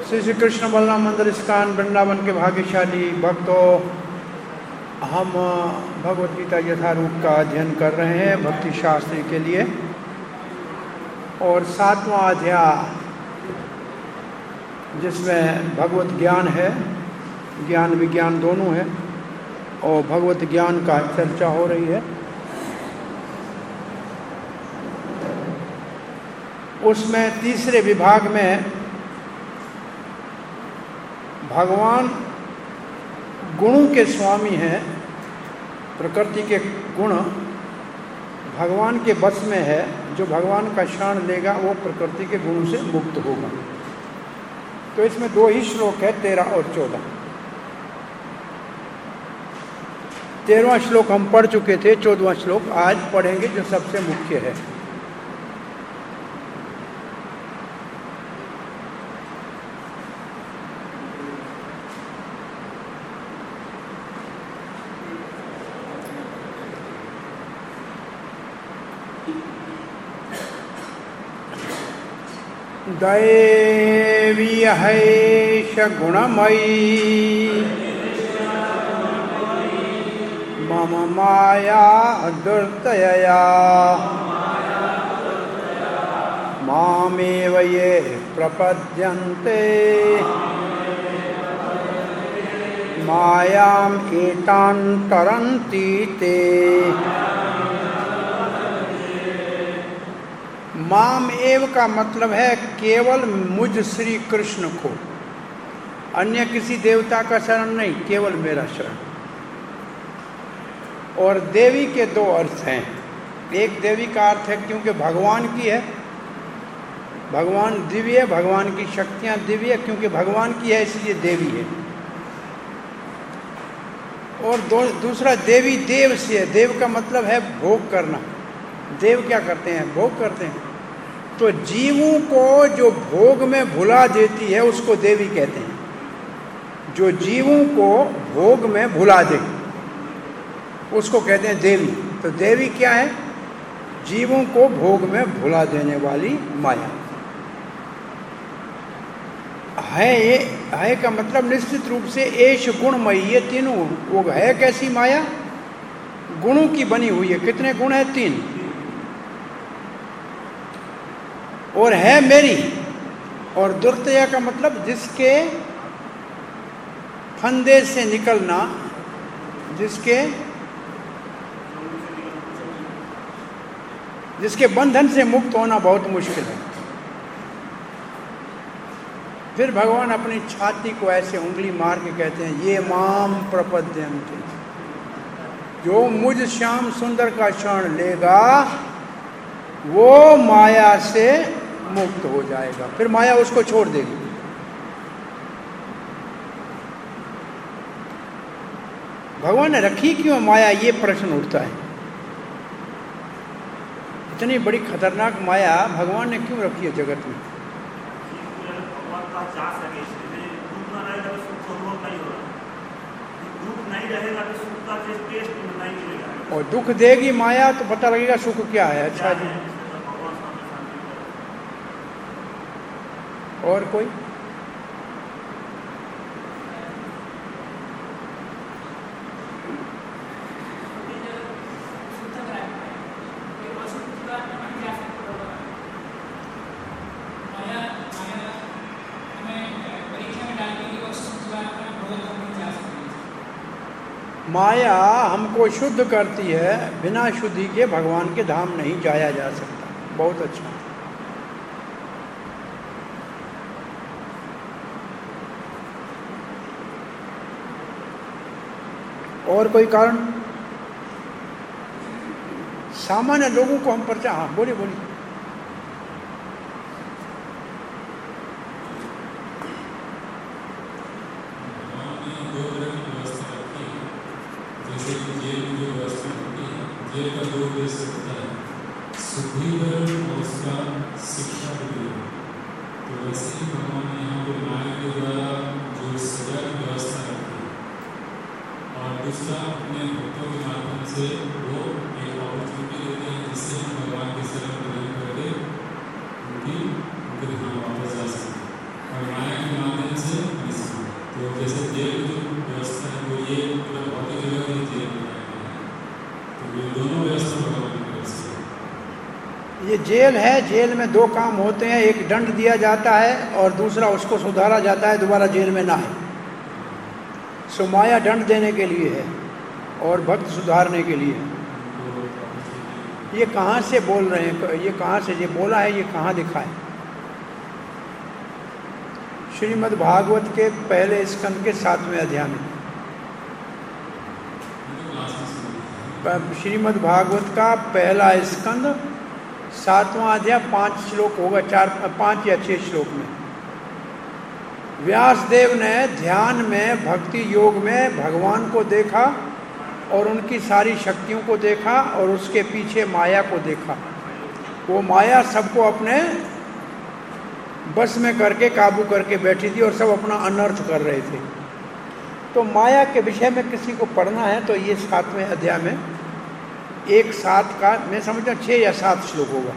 श्री श्री कृष्ण बलराम मंदिर इस्कॉन वृंदावन के भाग्यशाली भक्तों, हम भगवद गीता यथारूप का अध्ययन कर रहे हैं भक्ति शास्त्र के लिए। और 7वां अध्याय जिसमें भगवत ज्ञान है, ज्ञान विज्ञान दोनों है, और भगवत ज्ञान का चर्चा हो रही है। उसमें तीसरे विभाग में भगवान गुणों के स्वामी हैं, प्रकृति के गुण भगवान के बस में है। जो भगवान का शरण लेगा वो प्रकृति के गुणों से मुक्त होगा। तो इसमें 2 ही श्लोक है, 13 और 14। 13वां श्लोक हम पढ़ चुके थे, 14वां श्लोक आज पढ़ेंगे जो सबसे मुख्य है। दैवी हैष गुणमयी मम माया दुर्तयया मामेव ये प्रपद्यन्ते मायाम एतान् तरन्ति ते। माम एव का मतलब है केवल मुझ श्री कृष्ण को, अन्य किसी देवता का शरण नहीं, केवल मेरा शरण। और देवी के 2 अर्थ हैं। एक देवी का अर्थ है क्योंकि भगवान की है, भगवान दिव्य है, भगवान की शक्तियां दिव्य है, क्योंकि भगवान की है इसलिए देवी है। और दूसरा देवी देव से है। देव का मतलब है भोग करना। देव क्या करते हैं? भोग करते हैं। तो जीवों को जो भोग में भुला देती है उसको देवी कहते हैं। जो जीवों को भोग में भुला दे उसको कहते हैं देवी। तो देवी क्या है? जीवों को भोग में भुला देने वाली माया है। ये है का मतलब निश्चित रूप से एश गुणमयी, ये तीनों वो है। कैसी माया? गुणों की बनी हुई है। कितने गुण है? 3। और है मेरी। और दुर्तया का मतलब जिसके फंदे से निकलना, जिसके बंधन से मुक्त होना बहुत मुश्किल है। फिर भगवान अपनी छाती को ऐसे उंगली मार के कहते हैं, ये माम प्रपद्यन्ते, जो मुझ श्याम सुंदर का शरण लेगा वो माया से मुक्त हो जाएगा। फिर माया उसको छोड़ देगी। भगवान ने रखी क्यों माया, ये प्रश्न उठता है। इतनी बड़ी खतरनाक माया भगवान ने क्यों रखी है जगत में? और दुख देगी माया तो पता लगेगा सुख क्या है। अच्छा जी, और कोई? माया हमको शुद्ध करती है, बिना शुद्धि के भगवान के धाम नहीं जाया जा सकता। बहुत अच्छा। और कोई कारण? सामान्य लोगों को हम परिचय। हाँ बोलिए बोलिए। दूसरा अपने भक्तों के माध्यम से वो एक अपॉर्चुनिटी देते हैं जिससे हम भगवान के शरण ग्रहण करके उनके धाम वापस जा सकते हैं। और माया के माध्यम जेल है, जेल में दो काम होते हैं, एक दंड दिया जाता है और दूसरा उसको सुधारा जाता है दोबारा जेल में ना आए। सो माया दंड देने के लिए है और भक्त सुधारने के लिए। ये कहाँ से बोल रहे हैं, ये कहाँ से ये बोला है, ये कहाँ लिखा है? श्रीमद् भागवत के पहले स्कंद के 7वें अध्याय में। श्रीमद् भागवत का पहला स्कंद 7वां अध्याय 5 श्लोक होगा, 5 या 6 श्लोक में। व्यासदेव ने ध्यान में, भक्ति योग में भगवान को देखा और उनकी सारी शक्तियों को देखा और उसके पीछे माया को देखा। वो माया सबको अपने बस में करके काबू करके बैठी थी और सब अपना अनर्थ कर रहे थे। तो माया के विषय में किसी को पढ़ना है तो ये 7वें अध्याय में 1:7 का, मैं समझता हूँ 6 या 7 श्लोक होगा,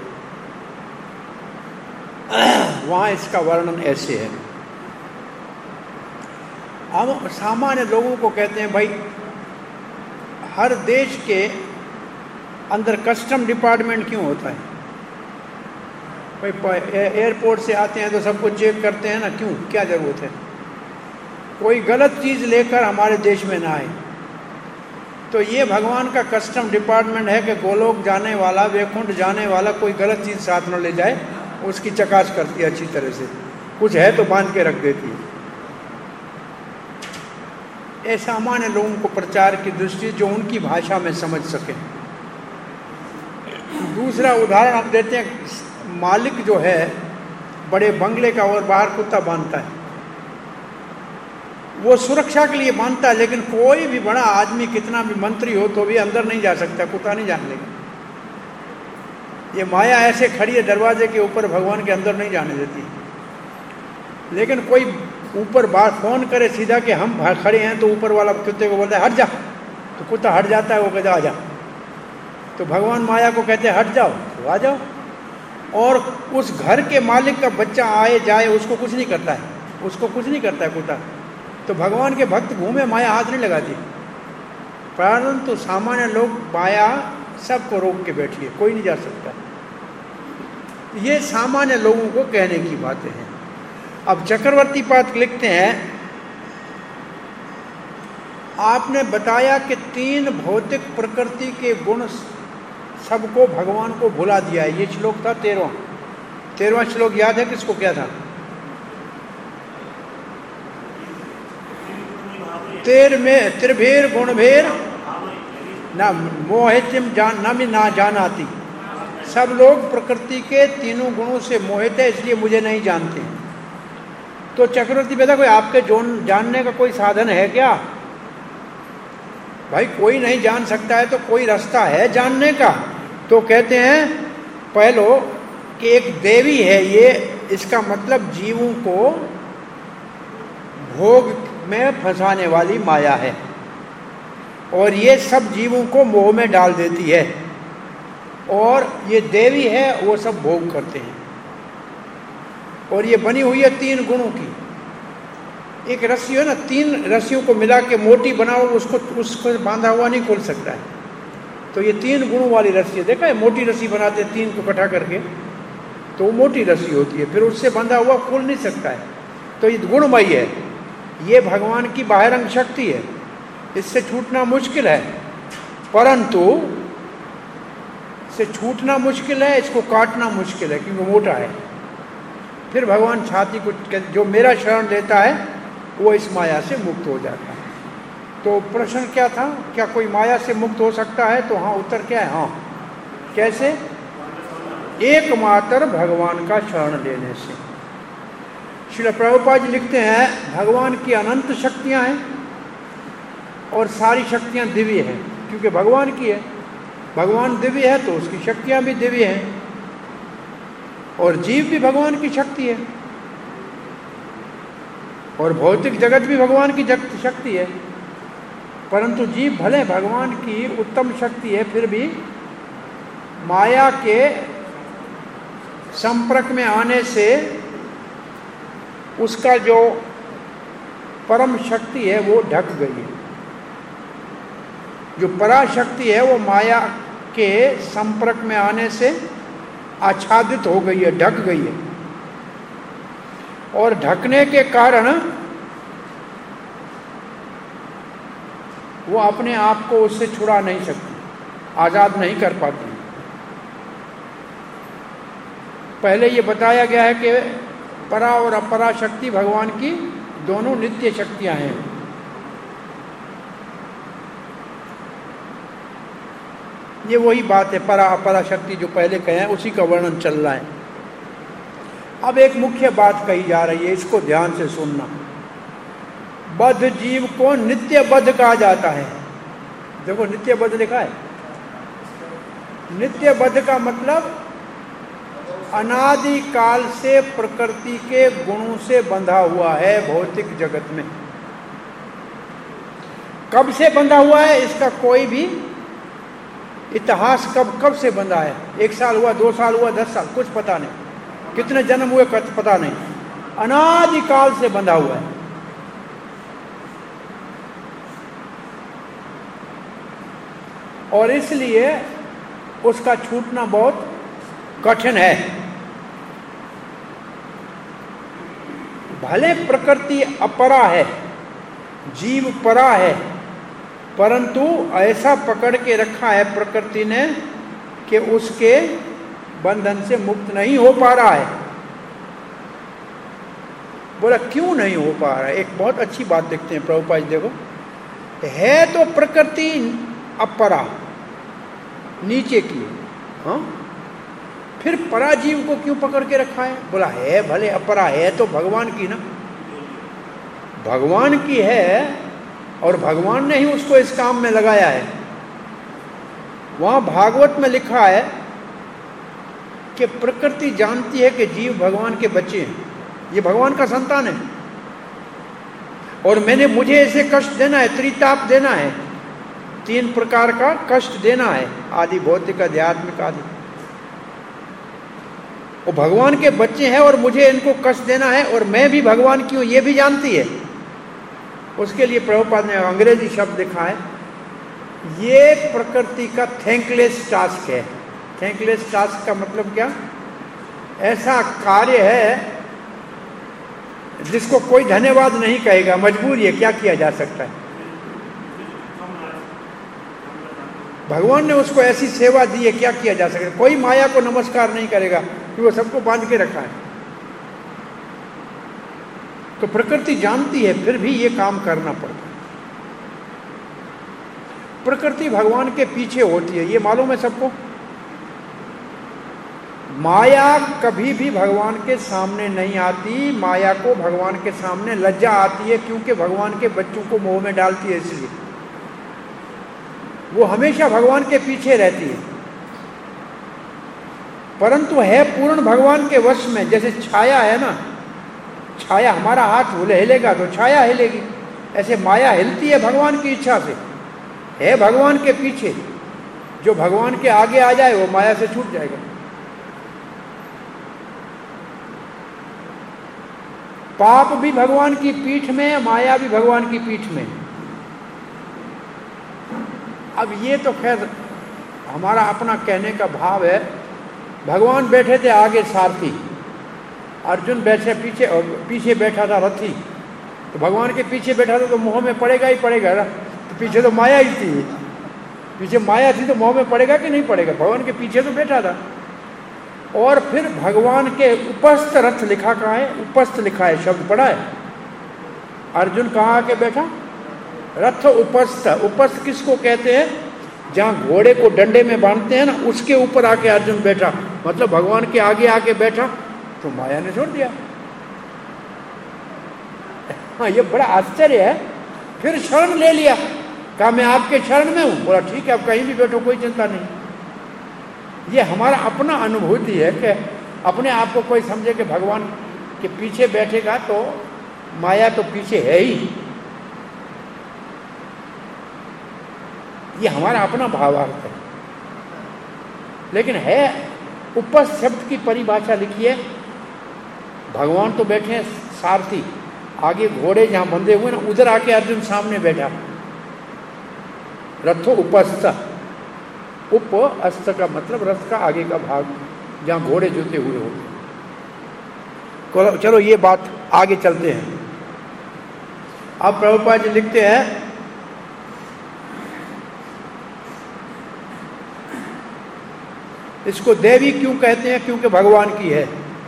वहाँ इसका वर्णन ऐसे है। हम सामान्य लोगों को कहते हैं भाई, हर देश के अंदर कस्टम डिपार्टमेंट क्यों होता है? भाई एयरपोर्ट से आते हैं तो सबको चेक करते हैं ना, क्यों, क्या ज़रूरत है? कोई गलत चीज़ लेकर हमारे देश में ना आए। तो ये भगवान का कस्टम डिपार्टमेंट है कि गोलोक जाने वाला, वैकुंठ जाने वाला कोई गलत चीज़ साथ न ले जाए, उसकी चकास करती है अच्छी तरह से, कुछ है तो बांध के रख देती है। ये सामान्य लोगों को प्रचार की दृष्टि, जो उनकी भाषा में समझ सके। दूसरा उदाहरण हम देते हैं, मालिक जो है बड़े बंगले का और बाहर कुत्ता बांधता है, वो सुरक्षा के लिए बांधता है, लेकिन कोई भी बड़ा आदमी, कितना भी मंत्री हो तो भी अंदर नहीं जा सकता, कुत्ता नहीं जाने लेगा। ये माया ऐसे खड़ी है दरवाजे के ऊपर, भगवान के अंदर नहीं जाने देती। लेकिन कोई ऊपर बात फोन करे सीधा कि हम खड़े हैं, तो ऊपर वाला कुत्ते को बोलता है हट जा, तो कुत्ता हट जाता है, वो कहता है आ जा। तो भगवान माया को कहते हैं हट जाओ, तो आ जाओ। और उस घर के मालिक का बच्चा आए जाए उसको कुछ नहीं करता है, उसको कुछ नहीं करता है कुत्ता। तो भगवान के भक्त घूमे, माया हाथ नहीं लगाती। परंतु सामान्य लोग माया सबको रोक के बैठी है, कोई नहीं जा सकता। ये सामान्य लोगों को कहने की बातें हैं। अब चक्रवर्ती पाद लिखते हैं, आपने बताया कि 3 भौतिक प्रकृति के गुण सबको भगवान को भुला दिया है। ये श्लोक था 13वां श्लोक, याद है किसको क्या था? 13 त्रिभेर गुणभेर ना मोहितम ना जानाती। सब लोग प्रकृति के 3 गुणों से मोहित है, इसलिए मुझे नहीं जानते। तो चक्रवर्ती बेटा, कोई आपके जानने का कोई साधन है क्या? भाई कोई नहीं जान सकता है तो कोई रास्ता है जानने का। तो कहते हैं पहलो कि एक देवी है, ये इसका मतलब जीवों को भोग में फंसाने वाली माया है, और ये सब जीवों को मोह में डाल देती है। और ये देवी है, वो सब भोग करते हैं। और ये बनी हुई है 3 गुणों की। एक रस्सी है ना, 3 रस्सियों को मिला के मोटी बनाओ, उसको बांधा हुआ नहीं खोल सकता है। तो ये 3 गुणों वाली रस्सी है, देखा है, मोटी रस्सी बनाते 3 को इकट्ठा करके, तो वो मोटी रस्सी होती है, फिर उससे बंधा हुआ खोल नहीं सकता है। तो ये गुणमयी है, ये भगवान की बाहरंग शक्ति है, इससे छूटना मुश्किल है। परंतु इससे छूटना मुश्किल है, इसको काटना मुश्किल है, क्योंकि मोटा है। फिर भगवान छाती को, जो मेरा शरण लेता है वो इस माया से मुक्त हो जाता है। तो प्रश्न क्या था, क्या कोई माया से मुक्त हो सकता है? तो हाँ, उत्तर क्या है? हाँ। कैसे? एकमात्र भगवान का शरण लेने से। श्रील प्रभुपाद जी लिखते हैं, भगवान की अनंत शक्तियाँ हैं और सारी शक्तियाँ दिव्य हैं, क्योंकि भगवान की है। भगवान दिव्य है तो उसकी शक्तियाँ भी दिव्य हैं, और जीव भी भगवान की शक्ति है, और भौतिक जगत भी भगवान की शक्ति है। परंतु जीव भले भगवान की उत्तम शक्ति है, फिर भी माया के संपर्क में आने से उसका जो परम शक्ति है वो ढक गई है। जो पराशक्ति है वो माया के संपर्क में आने से आच्छादित हो गई है, ढक गई है, और ढकने के कारण वो अपने आप को उससे छुड़ा नहीं सकती, आजाद नहीं कर पाती। पहले ये बताया गया है कि परा और अपरा शक्ति भगवान की दोनों नित्य शक्तियां हैं। ये वही बात है, परा अपरा शक्ति जो पहले कहे हैं उसी का वर्णन चल रहा है। अब एक मुख्य बात कही जा रही है, इसको ध्यान से सुनना। बद्ध जीव को नित्य बद्ध कहा जाता है। देखो नित्य बद्ध लिखा है। नित्य बद्ध का मतलब अनादि काल से प्रकृति के गुणों से बंधा हुआ है भौतिक जगत में। कब से बंधा हुआ है इसका कोई भी इतिहास कब से बंधा है, 1 साल हुआ, 2 साल हुआ, 10 साल, कुछ पता नहीं। कितने जन्म हुए पता नहीं, अनादि काल से बंधा हुआ है। और इसलिए उसका छूटना बहुत कठिन है। भले प्रकृति अपरा है, जीव परा है, परंतु ऐसा पकड़ के रखा है प्रकृति ने कि उसके बंधन से मुक्त नहीं हो पा रहा है। बोला क्यों नहीं हो पा रहा है? एक बहुत अच्छी बात देखते हैं प्रभुपाद जी। देखो, है तो प्रकृति अपरा, नीचे की, हाँ, फिर पराजीव को क्यों पकड़ के रखा है? बोला है भले अपरा है तो भगवान की ना, भगवान की है और भगवान ने ही उसको इस काम में लगाया है। वहां भागवत में लिखा है कि प्रकृति जानती है कि जीव भगवान के बच्चे हैं, ये भगवान का संतान है, और मुझे ऐसे कष्ट देना है, त्रिताप देना है, 3 प्रकार का कष्ट देना है, आदि भौतिक, आध्यात्मिक आदि। वो भगवान के बच्चे हैं और मुझे इनको कष्ट देना है, और मैं भी भगवान की हूं ये भी जानती है। उसके लिए प्रभुपाद ने अंग्रेजी शब्द लिखा है, ये प्रकृति का थैंकलेस टास्क है। थैंकलेस टास्क का मतलब क्या? ऐसा कार्य है जिसको कोई धन्यवाद नहीं कहेगा, मजबूरी है, क्या किया जा सकता है। भगवान ने उसको ऐसी सेवा दी है, क्या किया जा सकता है। कोई माया को नमस्कार नहीं करेगा कि वो सबको बांध के रखा है। तो प्रकृति जानती है, फिर भी ये काम करना पड़ता है। प्रकृति भगवान के पीछे होती है, ये मालूम है सबको। माया कभी भी भगवान के सामने नहीं आती, माया को भगवान के सामने लज्जा आती है, क्योंकि भगवान के बच्चों को मोह में डालती है, इसलिए वो हमेशा भगवान के पीछे रहती है। परंतु है पूर्ण भगवान के वश में। जैसे छाया है ना, छाया, हमारा हाथ हिलेगा तो छाया हिलेगी, ऐसे माया हिलती है भगवान की इच्छा से, है भगवान के पीछे। जो भगवान के आगे आ जाए वो माया से छूट जाएगा। पाप भी भगवान की पीठ में, माया भी भगवान की पीठ में। अब ये तो खैर हमारा अपना कहने का भाव है। भगवान बैठे थे आगे सारथी, अर्जुन बैठे पीछे, और पीछे बैठा था रथी। तो भगवान के पीछे बैठा था तो मोह में पड़ेगा ही पड़ेगा ना। तो पीछे तो माया ही थी, पीछे माया थी तो मोह में पड़ेगा कि नहीं पड़ेगा? भगवान के पीछे तो बैठा था। और फिर भगवान के उपस्थ रथ लिखा कहाँ है? उपस्थ लिखा है, शब्द पढ़ा है। अर्जुन कहाँ आके बैठा? रथ उपस्थ। उपस्थ किसको कहते हैं? जहाँ घोड़े को डंडे में बांधते हैं ना, उसके ऊपर आके अर्जुन बैठा, मतलब भगवान के आगे आके बैठा। तो माया ने छोड़ दिया। हाँ, ये बड़ा आश्चर्य है। फिर शरण ले लिया, कहा मैं आपके शरण में हूं। बोला ठीक है, आप कहीं भी बैठो, कोई चिंता नहीं। ये हमारा अपना अनुभूति है कि अपने आप को कोई समझे कि भगवान के पीछे बैठेगा तो माया तो पीछे है ही। ये हमारा अपना भावार्थ है। लेकिन है, उपस्थ शब्द की परिभाषा लिखी है। भगवान तो बैठे हैं सारथी, आगे घोड़े जहां बंधे हुए ना, उधर आके अर्जुन सामने बैठा। रथो उपस्थ, उप अस्थ का मतलब रथ का आगे का भाग। जहाँ घोड़े जुते हुए होते। चलो ये बात आगे चलते हैं। अब प्रभुपाद जी लिखते हैं, इसको देवी क्यों कहते हैं? क्योंकि भगवान की है।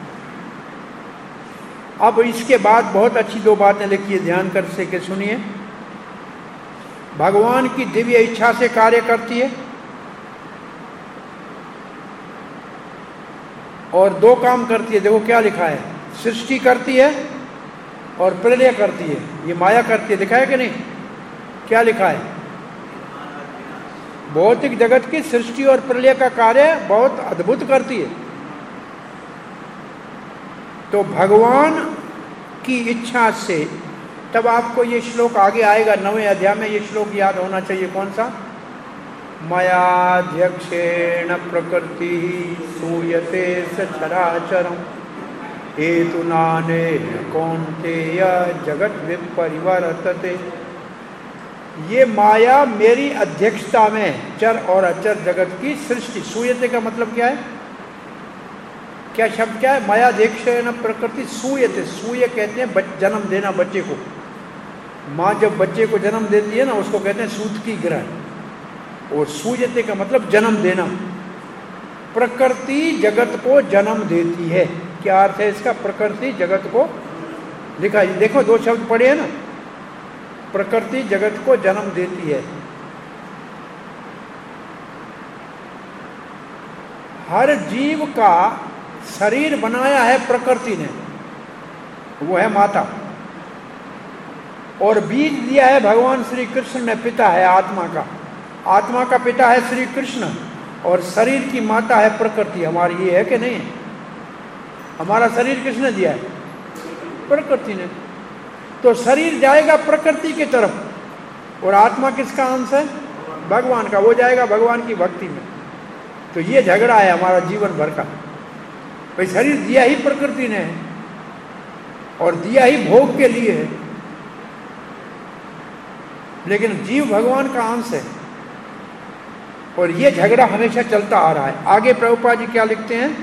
अब इसके बाद बहुत अच्छी दो बातें लिखी है, ध्यान कर से के सुनिए। भगवान की दिव्य इच्छा से कार्य करती है और दो काम करती है। देखो क्या लिखा है, सृष्टि करती है और प्रलय करती है। ये माया करती है, लिखा है कि नहीं? क्या लिखा है? भौतिक जगत की सृष्टि और प्रलय का कार्य बहुत अद्भुत करती है। तो भगवान की इच्छा से, तब आपको ये श्लोक आगे आएगा 9वें अध्याय में, ये श्लोक याद होना चाहिए। कौन सा? मयाध्यक्षेण प्रकृति सूयते सचराचरम हेतुनानेन कौन्तेय जगत विपरिवर्तते। ये माया मेरी अध्यक्षता में चर और अचर जगत की सृष्टि। सूयते का मतलब क्या है? क्या शब्द क्या है? मयाध्यक्षेण प्रकृति सूयते। सूय कहते हैं जन्म देना बच्चे को। माँ जब बच्चे को जन्म देती है ना, उसको कहते हैं सूतकी ग्रह। और सूयते का मतलब जन्म देना। प्रकृति जगत को जन्म देती है। क्या अर्थ है इसका? प्रकृति जगत को, लिखा है देखो, दो शब्द पढ़े हैं ना, प्रकृति जगत को जन्म देती है। हर जीव का शरीर बनाया है प्रकृति ने, वो है माता। और बीज दिया है भगवान श्री कृष्ण ने, पिता है आत्मा का। आत्मा का पिता है श्री कृष्ण और शरीर की माता है प्रकृति हमारी। ये है कि नहीं? हमारा शरीर किसने दिया है? प्रकृति ने। तो शरीर जाएगा प्रकृति की तरफ और आत्मा किसका अंश है? भगवान का। वो जाएगा भगवान की भक्ति में। तो ये झगड़ा है हमारा जीवन भर का। भाई शरीर दिया ही प्रकृति ने है और दिया ही भोग के लिए है, लेकिन जीव भगवान का अंश है। और ये झगड़ा हमेशा चलता आ रहा है। आगे प्रभुपाद जी क्या लिखते हैं?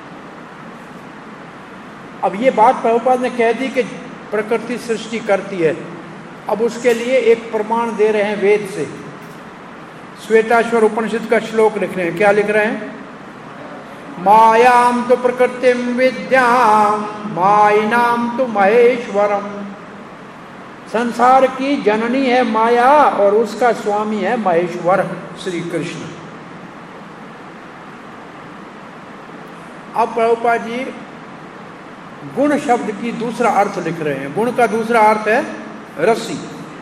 अब ये बात प्रभुपाद ने कह दी कि प्रकृति सृष्टि करती है। अब उसके लिए एक प्रमाण दे रहे हैं वेद से। श्वेताश्वर उपनिषद का श्लोक लिख रहे हैं। क्या लिख रहे हैं? मायाम तो प्रकृतिम विद्याम मायिनाम तो महेश्वरम। संसार की जननी है माया और उसका स्वामी है महेश्वर श्री कृष्ण। अब प्रभुपाद जी गुण शब्द की दूसरा अर्थ लिख रहे हैं। गुण का दूसरा अर्थ है रस्सी।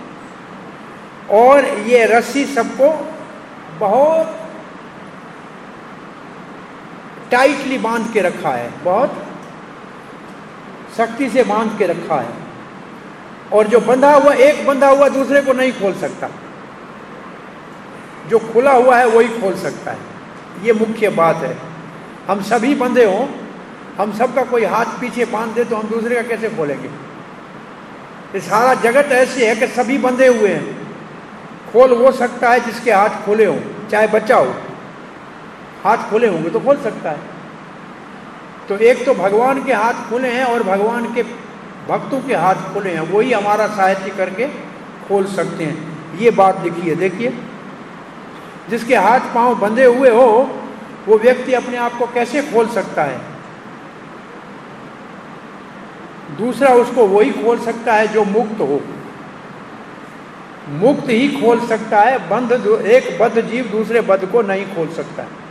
और ये रस्सी सबको बहुत टाइटली बांध के रखा है, बहुत शक्ति से बांध के रखा है। और जो बंधा हुआ, एक बंधा हुआ दूसरे को नहीं खोल सकता। जो खुला हुआ है वही खोल सकता है। ये मुख्य बात है। हम सभी बंधे हों, हम सबका कोई हाथ पीछे बांध दे तो हम दूसरे का कैसे खोलेंगे? ये सारा जगत ऐसी है कि सभी बंधे हुए हैं। खोल वो सकता है जिसके हाथ खुले हों, चाहे बच्चा हो, हाथ खुले होंगे तो खोल सकता है। तो एक तो भगवान के हाथ खुले हैं और भगवान के भक्तों के हाथ खुले हैं, वही हमारा सहायता करके खोल सकते हैं। ये बात लिखी है, देखिए। जिसके हाथ पांव बंधे हुए हो वो व्यक्ति अपने आप को कैसे खोल सकता है? दूसरा उसको वही खोल सकता है जो मुक्त हो। मुक्त ही खोल सकता है। एक बद्ध जीव दूसरे बद्ध को नहीं खोल सकता है।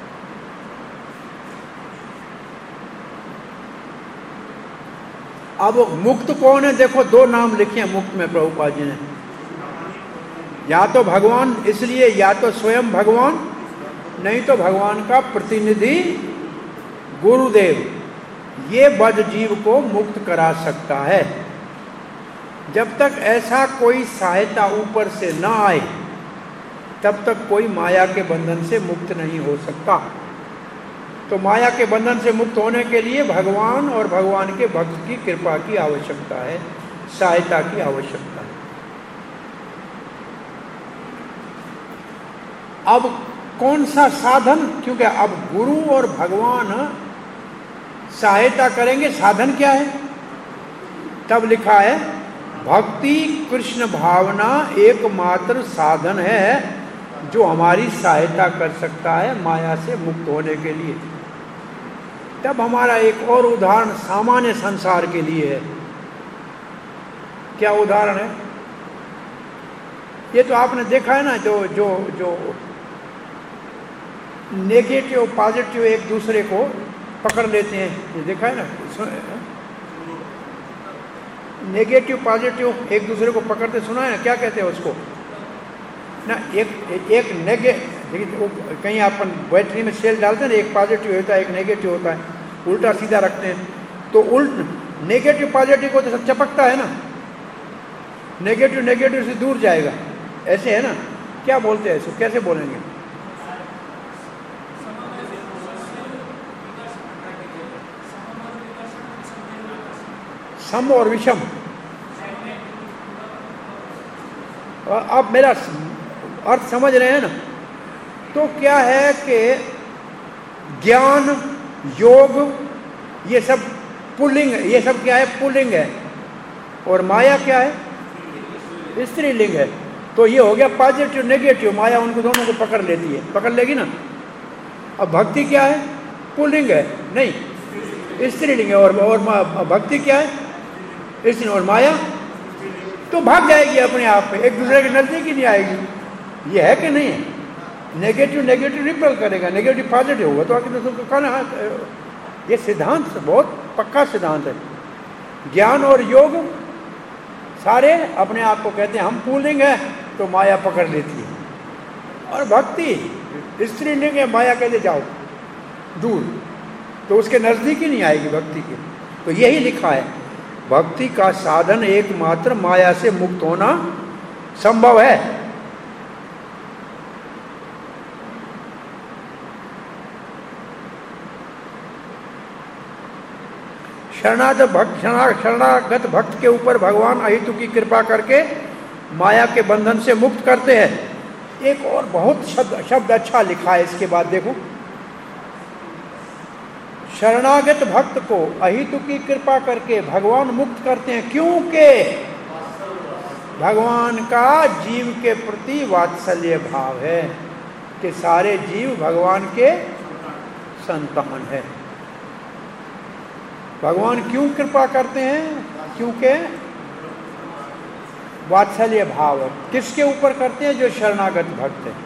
अब मुक्त कौन है? देखो दो नाम लिखे हैं मुक्त में प्रभुपाद जी ने। या तो भगवान, इसलिए या तो स्वयं भगवान, नहीं तो भगवान का प्रतिनिधि गुरुदेव। ये बद्ध जीव को मुक्त करा सकता है। जब तक ऐसा कोई सहायता ऊपर से न आए तब तक कोई माया के बंधन से मुक्त नहीं हो सकता। तो माया के बंधन से मुक्त होने के लिए भगवान और भगवान के भक्त की कृपा की आवश्यकता है, सहायता की आवश्यकता है। अब कौन सा साधन? क्योंकि अब गुरु और भगवान सहायता करेंगे। साधन क्या है? तब लिखा है भक्ति कृष्ण भावना एकमात्र साधन है जो हमारी सहायता कर सकता है माया से मुक्त होने के लिए। तब हमारा एक और उदाहरण सामान्य संसार के लिए है। क्या उदाहरण है? ये तो आपने देखा है ना, जो जो जो नेगेटिव पॉजिटिव एक दूसरे को पकड़ लेते हैं, ये देखा है ना। नेगेटिव पॉजिटिव एक दूसरे को पकड़ते सुना है ना, क्या कहते हैं उसको ना, एक कहीं अपन बैटरी में सेल डालते हैं ना, एक पॉजिटिव होता है एक नेगेटिव होता है, उल्टा सीधा रखते हैं तो नेगेटिव पॉजिटिव को तो चपकता है ना, नेगेटिव से दूर जाएगा, ऐसे है ना। क्या बोलते हैं इसको, कैसे बोलेंगे? सम और विषम। आप मेरा अर्थ समझ रहे हैं ना? तो क्या है कि ज्ञान योग ये सब पुल्लिंग है, ये सब क्या है? पुल्लिंग है। और माया क्या है? स्त्रीलिंग है। तो ये हो गया पॉजिटिव नेगेटिव, माया उनको दोनों को पकड़ लेती है, पकड़ लेगी ना। अब भक्ति क्या है? पुल्लिंग है, नहीं स्त्रीलिंग है। और भक्ति क्या है? स्त्री। और माया तो भाग जाएगी अपने आप पे, एक दूसरे के नजदीक ही नहीं आएगी। ये है कि नहीं है? नेगेटिव रिपेल करेगा, नेगेटिव पॉजिटिव होगा तो आगे तो कहना। ये सिद्धांत बहुत पक्का सिद्धांत है। ज्ञान और योग सारे अपने आप को कहते हैं हम पुल्लिंग है तो माया पकड़ लेती है, और भक्ति स्त्रीलिंग है, माया कहते जाओ दूर, तो उसके नजदीक ही नहीं आएगी भक्ति के। तो यही लिखा है भक्ति का साधन एकमात्र माया से मुक्त होना संभव है। शरणागत भक्त के ऊपर भगवान अहेतु की कृपा करके माया के बंधन से मुक्त करते हैं। एक और बहुत शब्द अच्छा लिखा है इसके बाद देखो, शरणागत भक्त को अहेतु की कृपा करके भगवान मुक्त करते हैं, क्योंकि भगवान का जीव के प्रति वात्सल्य भाव है कि सारे जीव भगवान के संतान है। भगवान क्यों कृपा करते हैं? क्योंकि वात्सल्य भाव है। किसके ऊपर करते हैं? जो शरणागत भक्त है।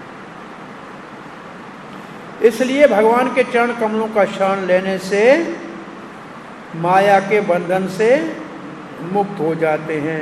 इसलिए भगवान के चरण कमलों का शरण लेने से माया के बंधन से मुक्त हो जाते हैं।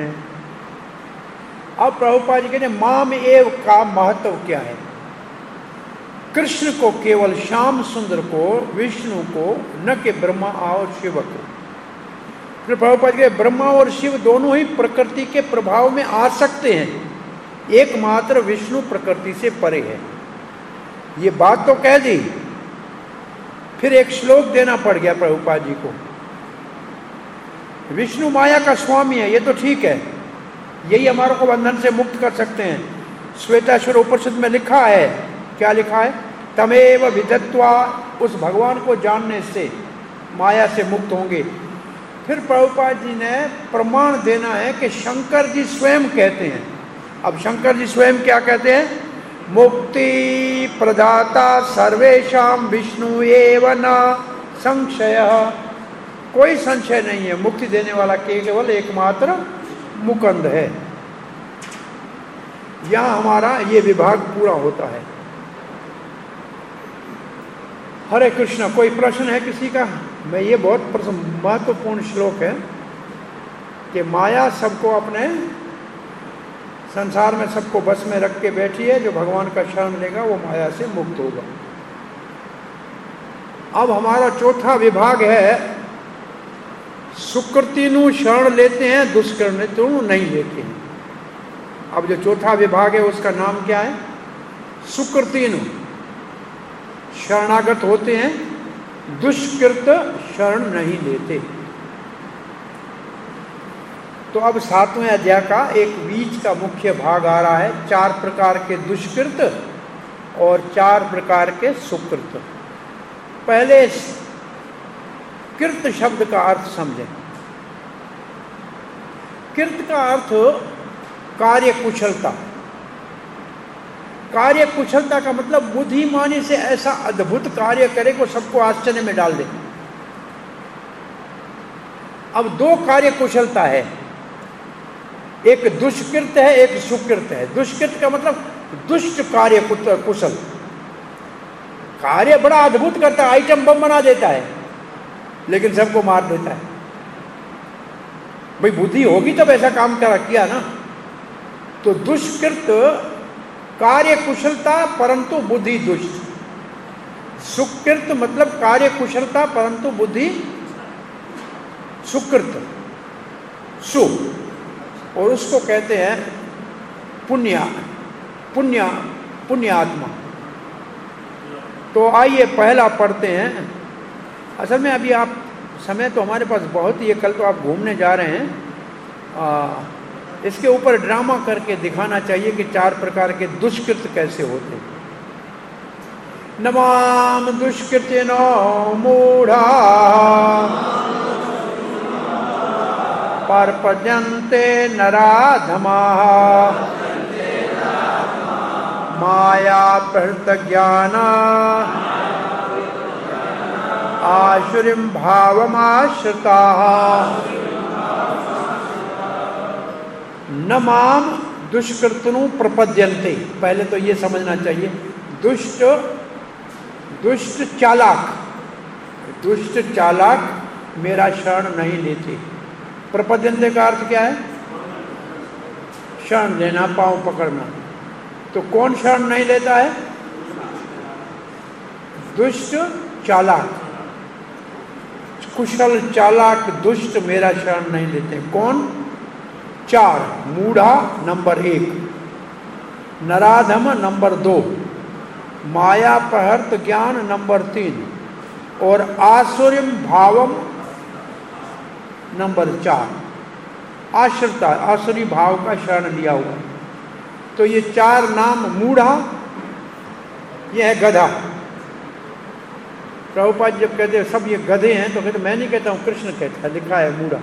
अब प्रभुपाद जी कहते हैं माम एव का महत्व क्या है? कृष्ण को केवल श्याम सुंदर को, विष्णु को, न कि ब्रह्मा और शिव को। फिर प्रभुपाद कहते ब्रह्मा और शिव दोनों ही प्रकृति के प्रभाव में आ सकते हैं, एकमात्र विष्णु प्रकृति से परे है। ये बात तो कह दी, फिर एक श्लोक देना पड़ गया प्रभुपाद जी को। विष्णु माया का स्वामी है, ये तो ठीक है, यही हमारे को बंधन से मुक्त कर सकते हैं। श्वेताश्वर उपनिषद में लिखा है, क्या लिखा है? तमेव विदत्वा, उस भगवान को जानने से माया से मुक्त होंगे। फिर प्रभुपाद जी ने प्रमाण देना है कि शंकर जी स्वयं कहते हैं। अब शंकर जी स्वयं क्या कहते हैं? मुक्ति प्रदाता सर्वेषां विष्णु एव न संशय। कोई संशय नहीं है, मुक्ति देने वाला केवल एकमात्र मुकुंद है। यहां हमारा ये विभाग पूरा होता है। हरे कृष्णा। कोई प्रश्न है किसी का? मैं ये बहुत महत्वपूर्ण श्लोक है कि माया सबको अपने संसार में सबको बस में रख के बैठी है। जो भगवान का शरण लेगा वो माया से मुक्त होगा। अब हमारा चौथा विभाग है, सुकृतिनु शरण लेते हैं, दुष्कृतिनु नहीं लेते हैं। अब जो चौथा विभाग है उसका नाम क्या है? सुकृतिनु शरणागत होते हैं, दुष्कृत शरण नहीं लेते। तो अब 7वें अध्याय का एक बीच का मुख्य भाग आ रहा है, 4 प्रकार के दुष्कृत और 4 प्रकार के सुकृत। पहले कृत शब्द का अर्थ समझें। कृत का अर्थ कार्य कुशलता। कार्य कुशलता का मतलब बुद्धिमानी से ऐसा अद्भुत कार्य करे को सबको आश्चर्य में डाल दे। अब दो कार्य कुशलता है, एक दुष्कृत है, एक सुकृत है। दुष्कृत का मतलब दुष्ट कार्य कुशल, कार्य बड़ा अद्भुत करता है, आइटम बम बना देता है, लेकिन सबको मार देता है। भाई बुद्धि होगी तब ऐसा काम किया ना। तो दुष्कृत कार्य कुशलता परंतु बुद्धि दुष्ट। सुकृत मतलब कार्य कुशलता परंतु बुद्धि सुकृत, सु, और उसको कहते हैं पुण्यात्मा। तो आइए पहला पढ़ते हैं। असल में अभी आप समय तो हमारे पास बहुत ही है, कल तो आप घूमने जा रहे हैं। इसके ऊपर ड्रामा करके दिखाना चाहिए कि 4 प्रकार के दुष्कृत कैसे होते हैं। नमाम दुष्कृतिनो मूढ़ा पर्पजन्ते नराधमाः माया प्रहृत ज्ञान आशुरिं भावमाश्रिताः न माम दुष्कृतनु प्रपद्यन्ते। पहले तो ये समझना चाहिए, दुष्ट चालाक मेरा शरण नहीं लेते। प्रपद्यन्ते का अर्थ क्या है? शरण लेना, पांव पकड़ना। तो कौन शरण नहीं लेता है? दुष्ट चालाक, कुशल चालाक दुष्ट मेरा शरण नहीं लेते। कौन? 4, मूढ़ा नंबर 1, नराधम नंबर 2, माया प्रहृत ज्ञान नंबर 3 और आसुरिम भावम नंबर 4। आश्रिता, आसुरी भाव का शरण लिया हुआ। तो ये 4 नाम। मूढ़ा ये है गधा। प्रभुपाद जब कहते हैं सब ये गधे हैं तो कहते मैं नहीं कहता हूँ, कृष्ण कहता है, लिखा है मूढ़ा।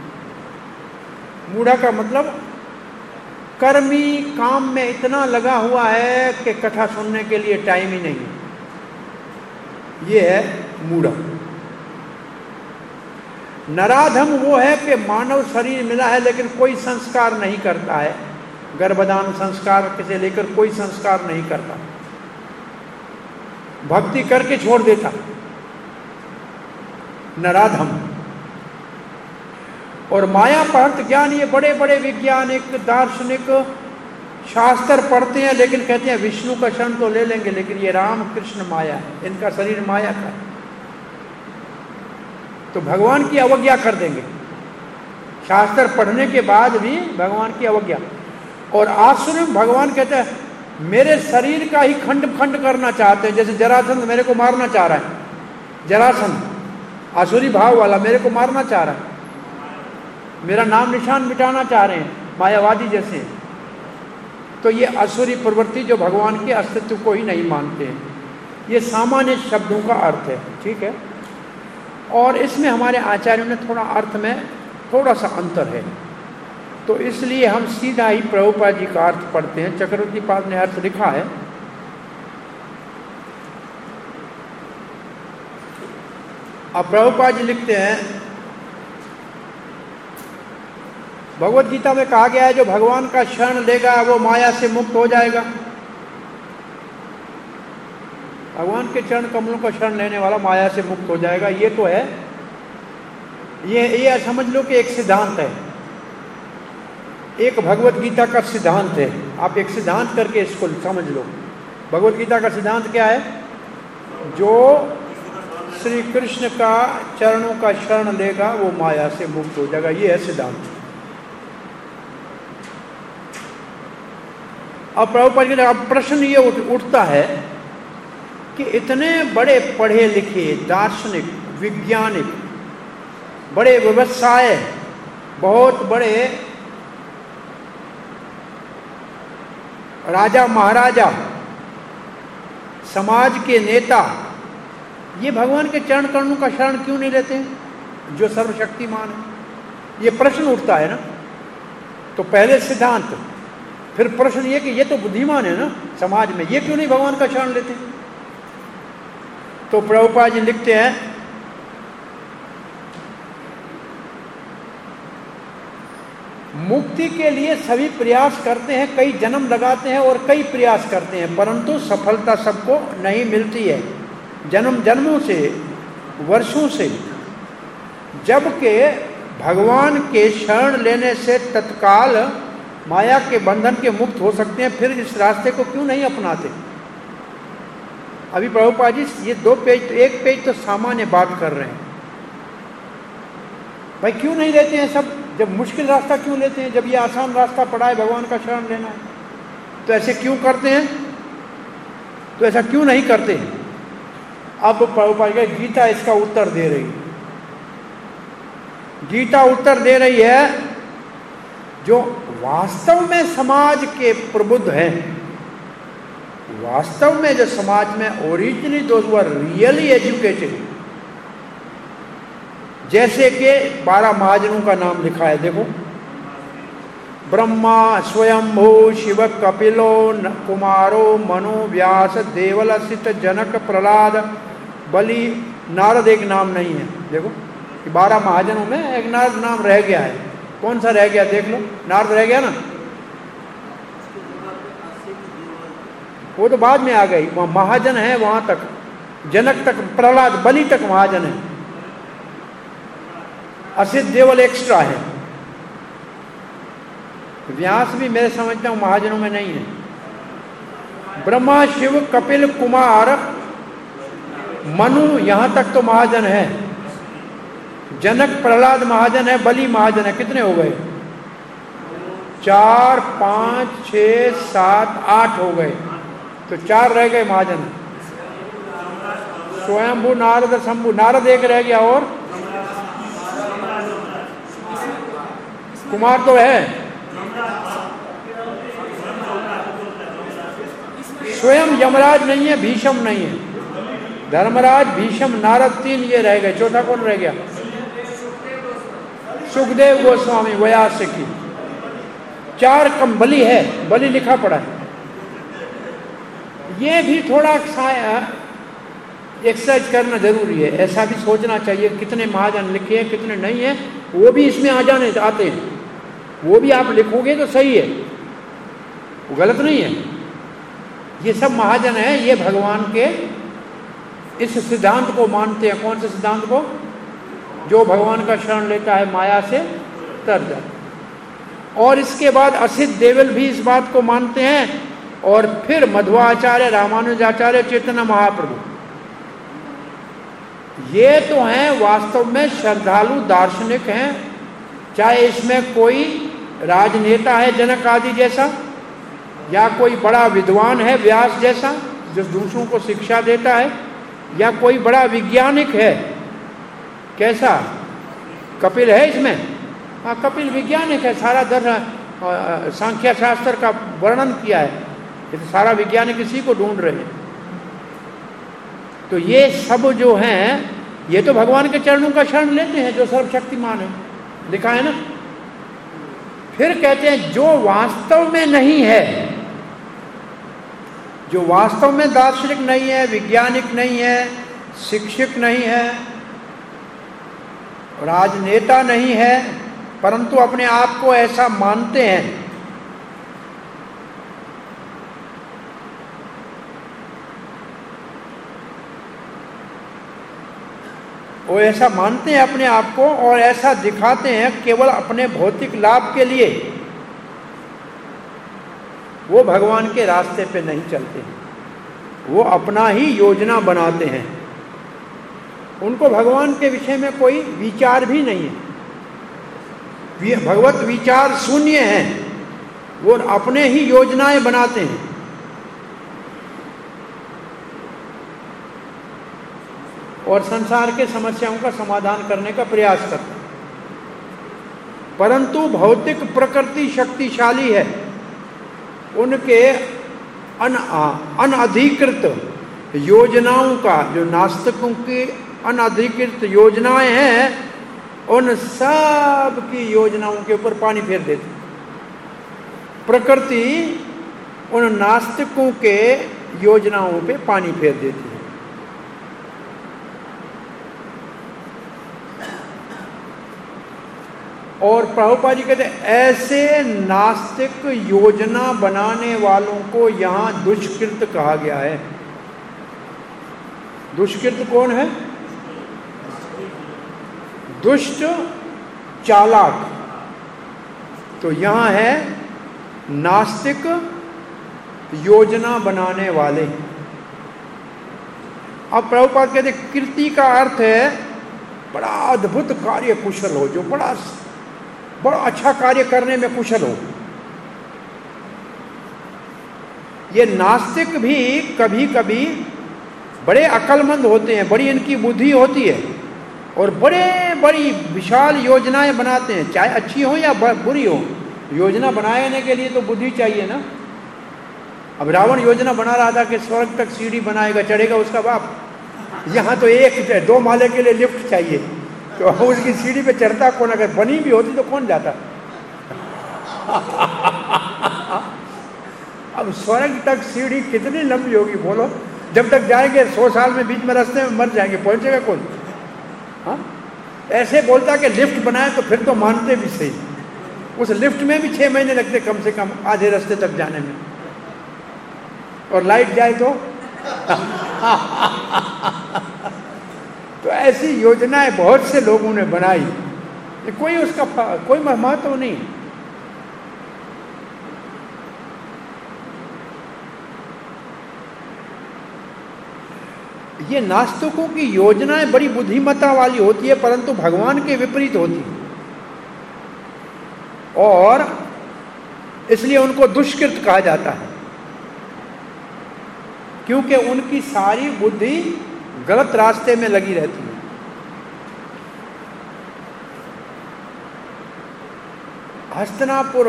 मूढ़ा का मतलब कर्मी काम में इतना लगा हुआ है कि कथा सुनने के लिए टाइम ही नहीं है। ये है मूढ़ा। नराधम वो है कि मानव शरीर मिला है लेकिन कोई संस्कार नहीं करता है, गर्भदान संस्कार से लेकर कोई संस्कार नहीं करता, भक्ति करके छोड़ देता, नराधम। और माया प्रहृत ज्ञान, ये बड़े बड़े वैज्ञानिक दार्शनिक शास्त्र पढ़ते हैं लेकिन कहते हैं विष्णु का शरण तो ले लेंगे, लेकिन ये राम कृष्ण माया है, इनका शरीर माया का है, तो भगवान की अवज्ञा कर देंगे। शास्त्र पढ़ने के बाद भी भगवान की अवज्ञा। और आसुर भगवान कहते हैं मेरे शरीर का ही खंड खंड करना चाहते हैं। जैसे जरासंध मेरे को मारना चाह रहा है, जरासंध आसुरी भाव वाला मेरे को मारना चाह रहा है, मेरा नाम निशान मिटाना चाह रहे हैं, मायावादी जैसे। तो ये असुरी प्रवृत्ति जो भगवान के अस्तित्व को ही नहीं मानते हैं। ये सामान्य शब्दों का अर्थ है, ठीक है। और इसमें हमारे आचार्यों ने थोड़ा अर्थ में थोड़ा सा अंतर है, तो इसलिए हम सीधा ही प्रभुपाद जी का अर्थ पढ़ते हैं। चक्रवर्ती पाद ने अर्थ लिखा है। अब प्रभुपाद जी लिखते हैं, भगवत गीता में कहा गया है जो भगवान का शरण लेगा वो माया से मुक्त हो जाएगा। भगवान के चरण कमलों का शरण लेने वाला माया से मुक्त हो जाएगा। ये तो है, ये समझ लो कि एक सिद्धांत है, एक भगवत गीता का सिद्धांत है। आप एक सिद्धांत करके इसको समझ लो। भगवत गीता का सिद्धांत क्या है? जो श्री कृष्ण का चरणों का शरण लेगा वो माया से मुक्त हो जाएगा। ये है सिद्धांत। अब प्रभुपाद अब प्रश्न ये उठता है कि इतने बड़े पढ़े लिखे दार्शनिक वैज्ञानिक, बड़े व्यवसाय, बहुत बड़े राजा महाराजा, समाज के नेता, ये भगवान के चरण कमलों का शरण क्यों नहीं लेते हैं जो सर्वशक्तिमान है? ये प्रश्न उठता है ना। तो पहले सिद्धांत, फिर प्रश्न ये कि ये तो बुद्धिमान है ना समाज में, ये क्यों नहीं भगवान का शरण लेते? तो प्रभुपाद जी लिखते हैं, मुक्ति के लिए सभी प्रयास करते हैं, कई जन्म लगाते हैं और कई प्रयास करते हैं, परंतु सफलता सबको नहीं मिलती है जन्म जन्मों से, वर्षों से। जबकि भगवान के शरण लेने से तत्काल माया के बंधन के मुक्त हो सकते हैं, फिर इस रास्ते को क्यों नहीं अपनाते? अभी प्रभुपाद जी ये 2 पेज, 1 पेज तो सामान्य बात कर रहे हैं। भाई क्यों नहीं लेते हैं सब? जब मुश्किल रास्ता क्यों लेते हैं, जब ये आसान रास्ता पड़ा है भगवान का शरण लेना है? तो ऐसे क्यों करते हैं? तो ऐसा क्यों नहीं करते हैं? अब प्रभुपाद जी गीता इसका उत्तर दे रही है। गीता उत्तर दे रही है, जो वास्तव में समाज के प्रबुद्ध हैं, वास्तव में जो समाज में originally those were really educated, जैसे कि 12 महाजनों का नाम लिखा है, देखो, ब्रह्मा, स्वयंभू, शिव, कपिलो, कुमारो, मनु, व्यास, देवल, असित, जनक, प्रहलाद, बलि, नारद एक नाम नहीं है। देखो 12 महाजनों में एक नारद नाम रह गया है। कौन सा रह गया देख लो, नारद रह गया ना, वो तो बाद में आ गई। वहाँ महाजन है, वहां तक, जनक तक, प्रहलाद, बलि तक महाजन है। असित, देवल एक्स्ट्रा है। व्यास भी मेरे समझता हूं महाजनों में नहीं है। ब्रह्मा, शिव, कपिल, कुमार, मनु, यहां तक तो महाजन है। जनक, प्रहलाद महाजन है, बलि महाजन है। कितने हो गए? 4, 5, 6, 7, 8 हो गए। तो 4 रह गए महाजन। स्वयंभू, नारद, शंभू, नारद एक रह गया, और कुमार तो है। स्वयं यमराज नहीं है, भीषम नहीं है। धर्मराज, भीषम, नारद 3 ये रह गए। चौथा कौन रह गया? सुखदेव गोस्वामी, व्यास की। 4 कम, बलि है, बलि लिखा पड़ा है। ये भी थोड़ा एक्सरसाइज करना जरूरी है। ऐसा भी सोचना चाहिए कितने महाजन लिखे हैं, कितने नहीं है, वो भी इसमें आते हैं। वो भी आप लिखोगे तो सही है, वो गलत नहीं है। ये सब महाजन है, ये भगवान के इस सिद्धांत को मानते हैं। कौन से सिद्धांत को? जो भगवान का शरण लेता है माया से तर जाता। और इसके बाद असित, देवल भी इस बात को मानते हैं। और फिर मध्वाचार्य, रामानुजाचार्य, चैतन्य महाप्रभु, ये तो हैं वास्तव में श्रद्धालु दार्शनिक हैं। चाहे इसमें कोई राजनेता है जनक आदि जैसा, या कोई बड़ा विद्वान है व्यास जैसा जो दूसरों को शिक्षा देता है, या कोई बड़ा वैज्ञानिक है। कैसा? कपिल है इसमें? हाँ, कपिल वैज्ञानिक है, सारा दर्शन सांख्य शास्त्र का वर्णन किया है। ये तो सारा वैज्ञानिक इसी को ढूंढ रहे हैं। तो ये सब जो हैं, ये तो भगवान के चरणों का शरण लेते हैं जो सर्वशक्तिमान है, लिखा है ना। फिर कहते हैं जो वास्तव में नहीं है, जो वास्तव में दार्शनिक नहीं है, वैज्ञानिक नहीं है, शिक्षक नहीं है, राजनेता नहीं है, परंतु अपने आप को ऐसा मानते हैं, वो ऐसा मानते हैं अपने आप को और ऐसा दिखाते हैं केवल अपने भौतिक लाभ के लिए, वो भगवान के रास्ते पे नहीं चलते हैं। वो अपना ही योजना बनाते हैं। उनको भगवान के विषय में कोई विचार भी नहीं है, भगवत विचार शून्य है। वो अपने ही योजनाएं बनाते हैं। और संसार के समस्याओं का समाधान करने का प्रयास करते हैं। परंतु भौतिक प्रकृति शक्तिशाली है। उनके अनधिकृत योजनाओं का, जो नास्तिकों की अनधिकृत योजनाएं हैं, उन सब की योजनाओं के ऊपर पानी फेर देती। प्रकृति उन नास्तिकों के योजनाओं पे पानी फेर देती है। और प्रभुपाद जी कहते हैं ऐसे नास्तिक योजना बनाने वालों को यहां दुष्कृत कहा गया है। दुष्कृत कौन है? दुष्ट, चालाक। तो यहां है नास्तिक योजना बनाने वाले। अब प्रभुपाद कहते कीर्ति का अर्थ है बड़ा अद्भुत कार्य कुशल हो, जो बड़ा अच्छा कार्य करने में कुशल हो। ये नास्तिक भी कभी कभी बड़े अक्लमंद होते हैं, बड़ी इनकी बुद्धि होती है और बड़ी विशाल योजनाएं बनाते हैं, चाहे अच्छी हो या बुरी हो। योजना बनाने के लिए तो बुद्धि चाहिए ना। अब रावण योजना बना रहा था कि स्वर्ग तक सीढ़ी बनाएगा, चढ़ेगा उसका बाप। यहाँ तो 1-2 माले के लिए लिफ्ट चाहिए, तो उसकी सीढ़ी पे चढ़ता कौन? अगर बनी भी होती तो कौन जाता? अब स्वर्ग तक सीढ़ी कितनी लंबी होगी बोलो? जब तक जाएंगे 100 साल में बीच में रास्ते में मर जाएंगे, पहुंचेगा कौन? हाँ, ऐसे बोलता कि लिफ्ट बनाए तो फिर तो मानते भी सही। उस लिफ्ट में भी 6 महीने लगते कम से कम आधे रास्ते तक जाने में, और लाइट जाए तो तो ऐसी योजनाएं बहुत से लोगों ने बनाई, कोई उसका कोई महत्व नहीं। ये नास्तिकों की योजनाएं बड़ी बुद्धिमत्ता वाली होती है, परंतु भगवान के विपरीत होती है, और इसलिए उनको दुष्कृत कहा जाता है, क्योंकि उनकी सारी बुद्धि गलत रास्ते में लगी रहती है। हस्तिनापुर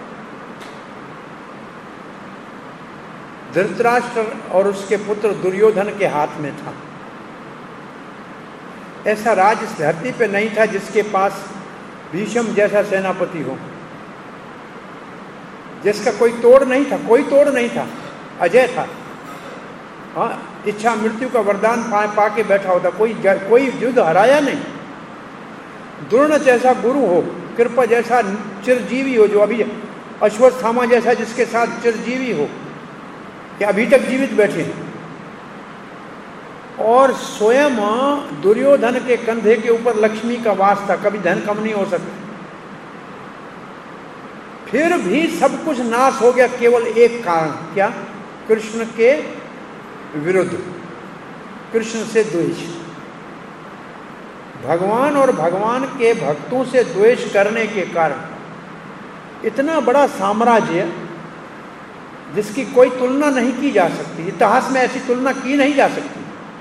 धृतराष्ट्र और उसके पुत्र दुर्योधन के हाथ में था। ऐसा राज इस धरती पे नहीं था जिसके पास भीष्म जैसा सेनापति हो, जिसका कोई तोड़ नहीं था, कोई तोड़ नहीं था, अजय था। हाँ, इच्छा मृत्यु का वरदान पाके बैठा होता, कोई युद्ध हराया नहीं। द्रोण जैसा गुरु हो, कृपा जैसा चिरजीवी हो, जो अभी अश्वत्थामा जैसा जिसके साथ चिरजीवी हो, कि अभी तक जीवित बैठे, और स्वयं दुर्योधन के कंधे के ऊपर लक्ष्मी का वास था, कभी धन कम नहीं हो सकता। फिर भी सब कुछ नाश हो गया केवल एक कारण, क्या? कृष्ण के विरुद्ध, कृष्ण से द्वेष। भगवान और भगवान के भक्तों से द्वेष करने के कारण इतना बड़ा साम्राज्य जिसकी कोई तुलना नहीं की जा सकती, इतिहास में ऐसी तुलना की नहीं जा सकती।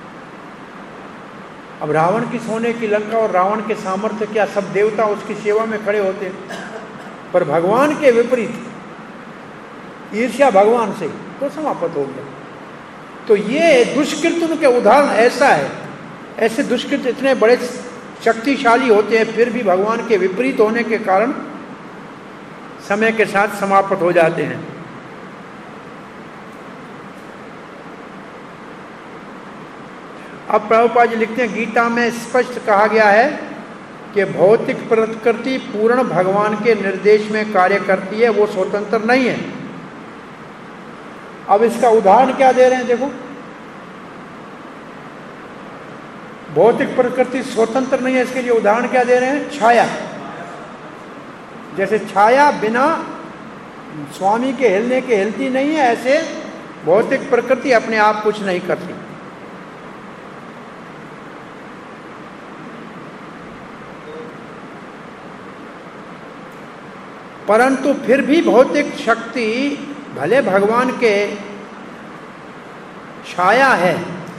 अब रावण की सोने की लंका और रावण के सामर्थ्य क्या, सब देवता उसकी सेवा में खड़े होते हैं, पर भगवान के विपरीत ईर्ष्या भगवान से तो समाप्त हो गया। तो ये दुष्कृत के उदाहरण ऐसा है, ऐसे दुष्कृत इतने बड़े शक्तिशाली होते हैं, फिर भी भगवान के विपरीत होने के कारण समय के साथ समाप्त हो जाते हैं। अब प्रभुपाद जी लिखते हैं, गीता में स्पष्ट कहा गया है कि भौतिक प्रकृति पूर्ण भगवान के निर्देश में कार्य करती है, वो स्वतंत्र नहीं है। अब इसका उदाहरण क्या दे रहे हैं, देखो, भौतिक प्रकृति स्वतंत्र नहीं है, इसके लिए उदाहरण क्या दे रहे हैं? छाया। जैसे छाया बिना स्वामी के हिलने के हिलती नहीं है, ऐसे भौतिक प्रकृति अपने आप कुछ नहीं करती। परंतु फिर भी भौतिक शक्ति भले भगवान के छाया है,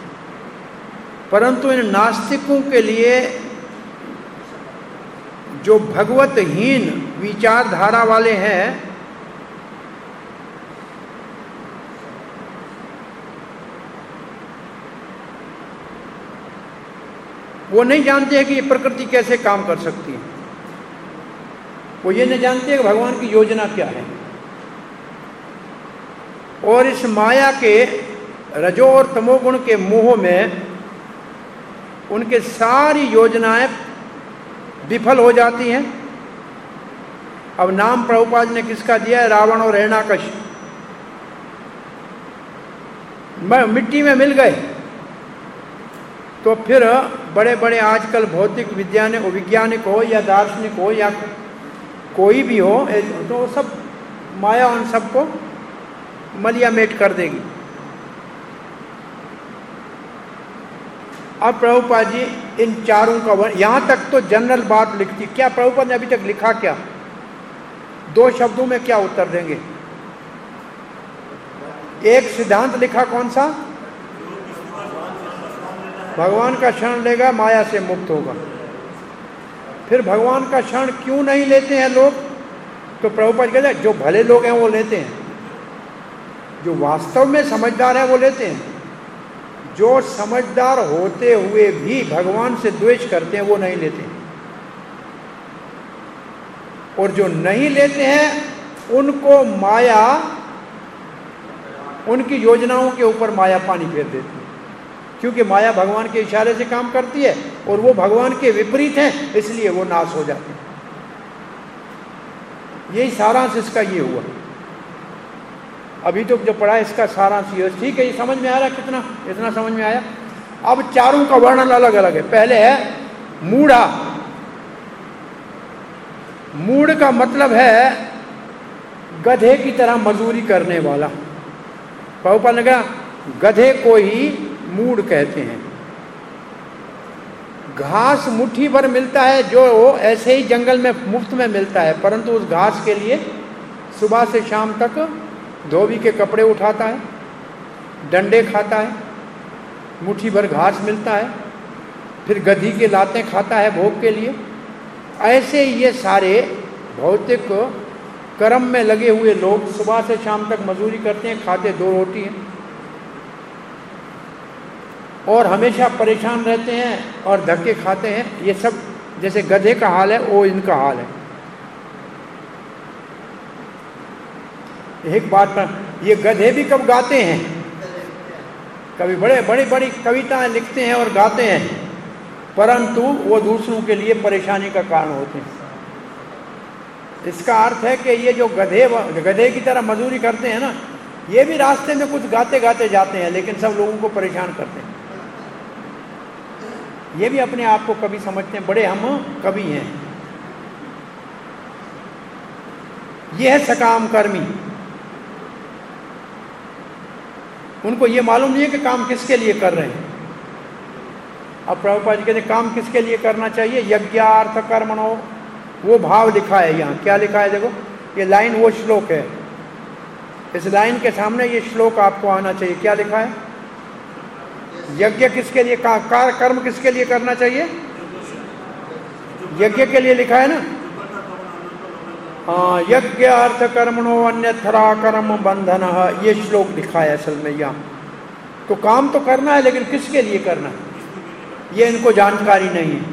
परंतु इन नास्तिकों के लिए, जो भगवतहीन विचारधारा वाले हैं, वो नहीं जानते हैं कि ये प्रकृति कैसे काम कर सकती है। वो ये नहीं जानते हैं कि भगवान की योजना क्या है। और इस माया के रजो और तमोगुण के मोह में उनके सारी योजनाएं विफल हो जाती हैं। अब नाम प्रभुपाद ने किसका दिया है? रावण और हिरण्याकश मिट्टी में मिल गए। तो फिर बड़े बड़े आजकल भौतिक वैज्ञानिक हो या दार्शनिक हो या कोई भी हो, तो सब माया उन सबको मलियामेट कर देगी। अब प्रभुपाद जी इन चारों का यहां तक तो जनरल बात लिखती, क्या प्रभुपाद ने अभी तक लिखा क्या? 2 शब्दों में क्या उत्तर देंगे? एक सिद्धांत लिखा, कौन सा? भगवान का शरण लेगा माया से मुक्त होगा। फिर भगवान का शरण क्यों नहीं लेते हैं लोग? तो प्रभुपाद कहते हैं जो भले लोग हैं वो लेते हैं, जो वास्तव में समझदार हैं वो लेते हैं। जो समझदार होते हुए भी भगवान से द्वेष करते हैं वो नहीं लेते। और जो नहीं लेते हैं उनको माया, उनकी योजनाओं के ऊपर माया पानी फेर देती है, क्योंकि माया भगवान के इशारे से काम करती है और वो भगवान के विपरीत हैं, इसलिए वो नाश हो जाते हैं। यही सारांश इसका ये हुआ। अभी तो जो पढ़ा इसका सारांश ये, ठीक है, ये समझ में आ रहा है? कितना इतना समझ में आया? अब चारों का वर्णन अलग अलग है। पहले है मूढ़ा। मूढ़ का मतलब है गधे की तरह मजूरी करने वाला। प्रभुपाद ने कहा गधे को ही मूढ़ कहते हैं। घास मुट्ठी भर मिलता है जो ऐसे ही जंगल में मुफ्त में मिलता है, परंतु उस घास के लिए सुबह से शाम तक धोबी के कपड़े उठाता है, डंडे खाता है, मुट्ठी भर घास मिलता है, फिर गधी के लातें खाता है भोग के लिए। ऐसे ही ये सारे भौतिक कर्म में लगे हुए लोग सुबह से शाम तक मजदूरी करते हैं, खाते 2 रोटी हैं और हमेशा परेशान रहते हैं और धक्के खाते हैं। ये सब जैसे गधे का हाल है वो इनका हाल है। एक बात पर, ये गधे भी कब गाते हैं? कभी बड़ी कविताएं लिखते हैं और गाते हैं, परंतु वो दूसरों के लिए परेशानी का कारण होते हैं। इसका अर्थ है कि ये जो गधे की तरह मजदूरी करते हैं ना, ये भी रास्ते में कुछ गाते गाते जाते हैं, लेकिन सब लोगों को परेशान करते हैं। ये भी अपने आप को कवि समझते हैं, बड़े हम कवि हैं। ये है सकाम कर्मी। उनको ये मालूम नहीं है कि काम किसके लिए कर रहे हैं। अब प्रभुपाद जी कहते हैं काम किसके लिए करना चाहिए? यज्ञार्थ कर्मणो। वो भाव लिखा है यहाँ। क्या लिखा है? देखो, ये लाइन वो श्लोक है। इस लाइन के सामने ये श्लोक आपको आना चाहिए। क्या लिखा है? यज्ञ किसके लिए, कर्म किसके लिए करना चाहिए? यज्ञ के लिए लिखा है ना। हाँ, यज्ञ अर्थ कर्मणो अन्यथरा कर्म बंधन, ये श्लोक लिखा है असल में यहाँ। तो काम तो करना है, लेकिन किसके लिए करना है ये इनको जानकारी नहीं है।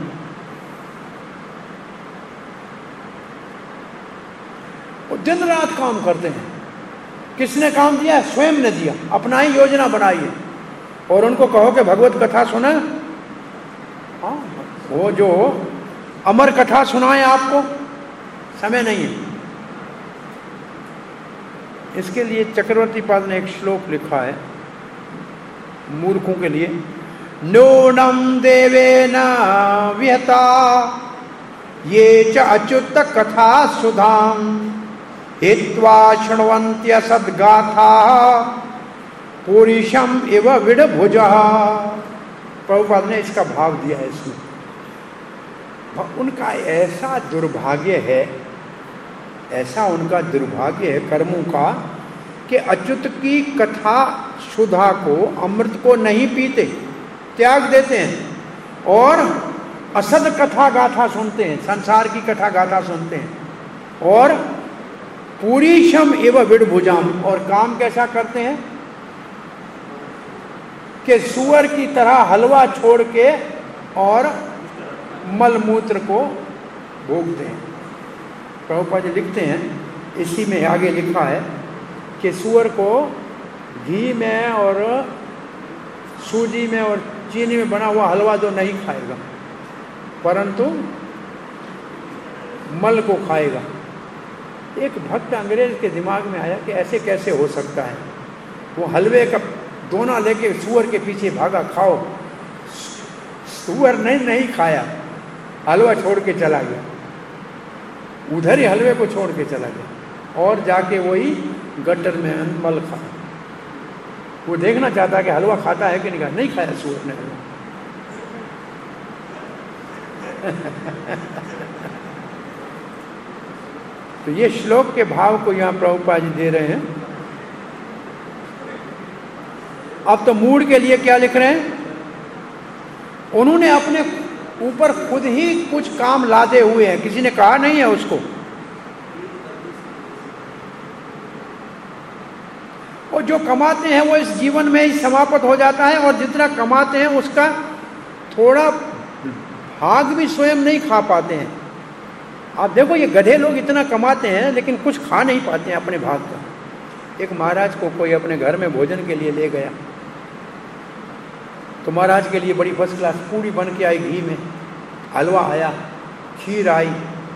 वो दिन रात काम करते हैं। किसने काम दिया? स्वयं ने दिया, अपना ही योजना बनाई है। और उनको कहो कि भगवत कथा सुना, हाँ, वो जो अमर कथा सुनाए आपको, समय नहीं है। इसके लिए चक्रवर्ती पाद ने एक श्लोक लिखा है मूर्खों के लिए। नूनम देवेन विहता ये च अच्युत कथा सुधाम हित्वा शृण्वन्त्य सद्गाथा पुरुषम इव विडभुजा। प्रभुपाद ने इसका भाव दिया है इसमें। उनका ऐसा दुर्भाग्य है, ऐसा उनका दुर्भाग्य है कर्मों का, कि अच्युत की कथा सुधा को, अमृत को नहीं पीते, त्याग देते हैं और असद कथा गाथा सुनते हैं, संसार की कथा गाथा सुनते हैं। और पुरीशम एवं विडभुजाम, और काम कैसा करते हैं कि सुअर की तरह हलवा छोड़ के और मल मूत्र को भोगते हैं। प्रभुपाद जी लिखते हैं, इसी में आगे लिखा है कि सूअर को घी में और सूजी में और चीनी में बना हुआ हलवा तो नहीं खाएगा, परंतु मल को खाएगा। एक भक्त अंग्रेज के दिमाग में आया कि ऐसे कैसे हो सकता है। वो हलवे का दोना लेके सूअर के पीछे भागा, खाओ। सूअर नहीं खाया, हलवा छोड़ के चला गया, उधर ही हलवे को छोड़ के चला गया और जाके वही गटर में मल खाया। वो देखना चाहता कि हलवा खाता है कि नहीं खाया सूअर ने हलवा। तो ये श्लोक के भाव को यहाँ प्रभुपाद जी दे रहे हैं। अब तो मूड के लिए क्या लिख रहे हैं, उन्होंने अपने ऊपर खुद ही कुछ काम लादे हुए हैं, किसी ने कहा नहीं है उसको। और जो कमाते हैं वो इस जीवन में ही समाप्त हो जाता है, और जितना कमाते हैं उसका थोड़ा भाग भी स्वयं नहीं खा पाते हैं। आप देखो ये गधे लोग इतना कमाते हैं लेकिन कुछ खा नहीं पाते हैं अपने भाग का। एक महाराज को कोई अपने घर में भोजन के लिए ले गया, तो महाराज के लिए बड़ी फर्स्ट क्लास पूड़ी बन के आई घी में, हलवा आया, खीर आई।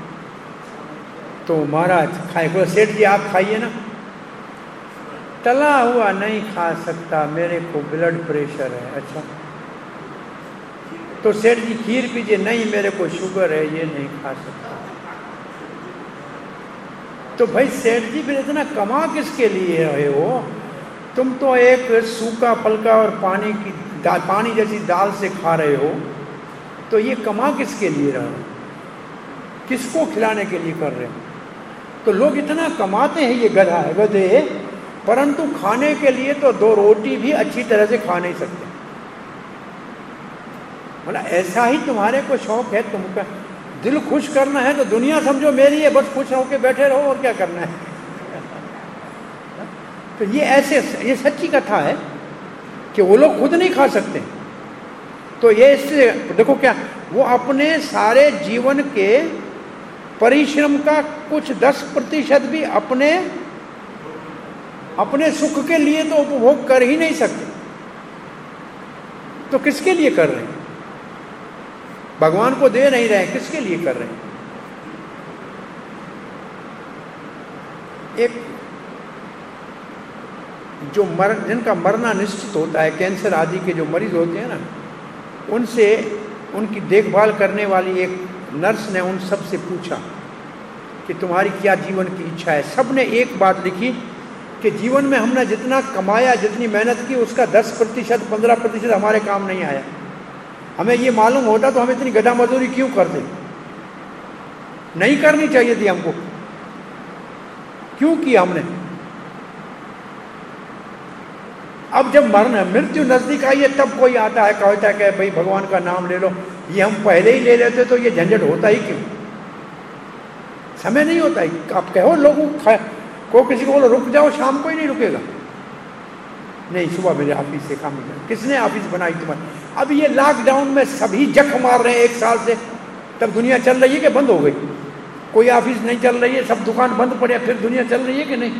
तो महाराज खाए, बोले सेठ जी आप खाइए ना। तला हुआ नहीं खा सकता, मेरे को ब्लड प्रेशर है। अच्छा, तो सेठ जी खीर पीजिए। नहीं, मेरे को शुगर है, ये नहीं खा सकता। तो भाई सेठ जी फिर इतना कमा किसके लिए रहे हो? तुम तो एक सूखा फलका और पानी जैसी दाल से खा रहे हो, तो ये कमा किसके लिए रहे हो? किसको खिलाने के लिए कर रहे हो? तो लोग इतना कमाते हैं, ये गधे, परंतु खाने के लिए तो 2 रोटी भी अच्छी तरह से खा नहीं सकते। मतलब ऐसा ही तुम्हारे को शौक है, तुमका दिल खुश करना है तो दुनिया समझो मेरी है, बस खुश होकर बैठे रहो, और क्या करना है। तो ये सच्ची कथा है कि वो लोग खुद नहीं खा सकते। तो ये इससे देखो क्या, वो अपने सारे जीवन के परिश्रम का कुछ 10% भी अपने सुख के लिए तो उपभोग कर ही नहीं सकते। तो किसके लिए कर रहे हैं? भगवान को दे नहीं रहे हैं, किसके लिए कर रहे हैं? एक जो जिनका मरना निश्चित होता है, कैंसर आदि के जो मरीज होते हैं ना, उनसे उनकी देखभाल करने वाली एक नर्स ने उन सब से पूछा कि तुम्हारी क्या जीवन की इच्छा है। सब ने एक बात लिखी कि जीवन में हमने जितना कमाया, जितनी मेहनत की, उसका 10%, 15% हमारे काम नहीं आया। हमें ये मालूम होता तो हम इतनी गधा मजदूरी क्यों करते? नहीं करनी चाहिए थी हमको, क्यों किया हमने? अब जब मृत्यु नजदीक आई है तब कोई आता है, कहता है कि भाई भगवान का नाम ले लो। ये हम पहले ही ले लेते तो ये झंझट होता ही क्यों? समय नहीं होता है। आप कहो लोगों को, किसी को बोलो रुक जाओ, शाम को ही नहीं रुकेगा। नहीं, सुबह मेरे ऑफिस से काम नहीं। किसने ऑफिस बनाई तुम्हारी? अब ये लॉकडाउन में सभी जख मार रहे हैं 1 साल से। तब दुनिया चल रही है कि बंद हो गई? कोई ऑफिस नहीं चल रही है, सब दुकान बंद पड़े, फिर दुनिया चल रही है कि नहीं?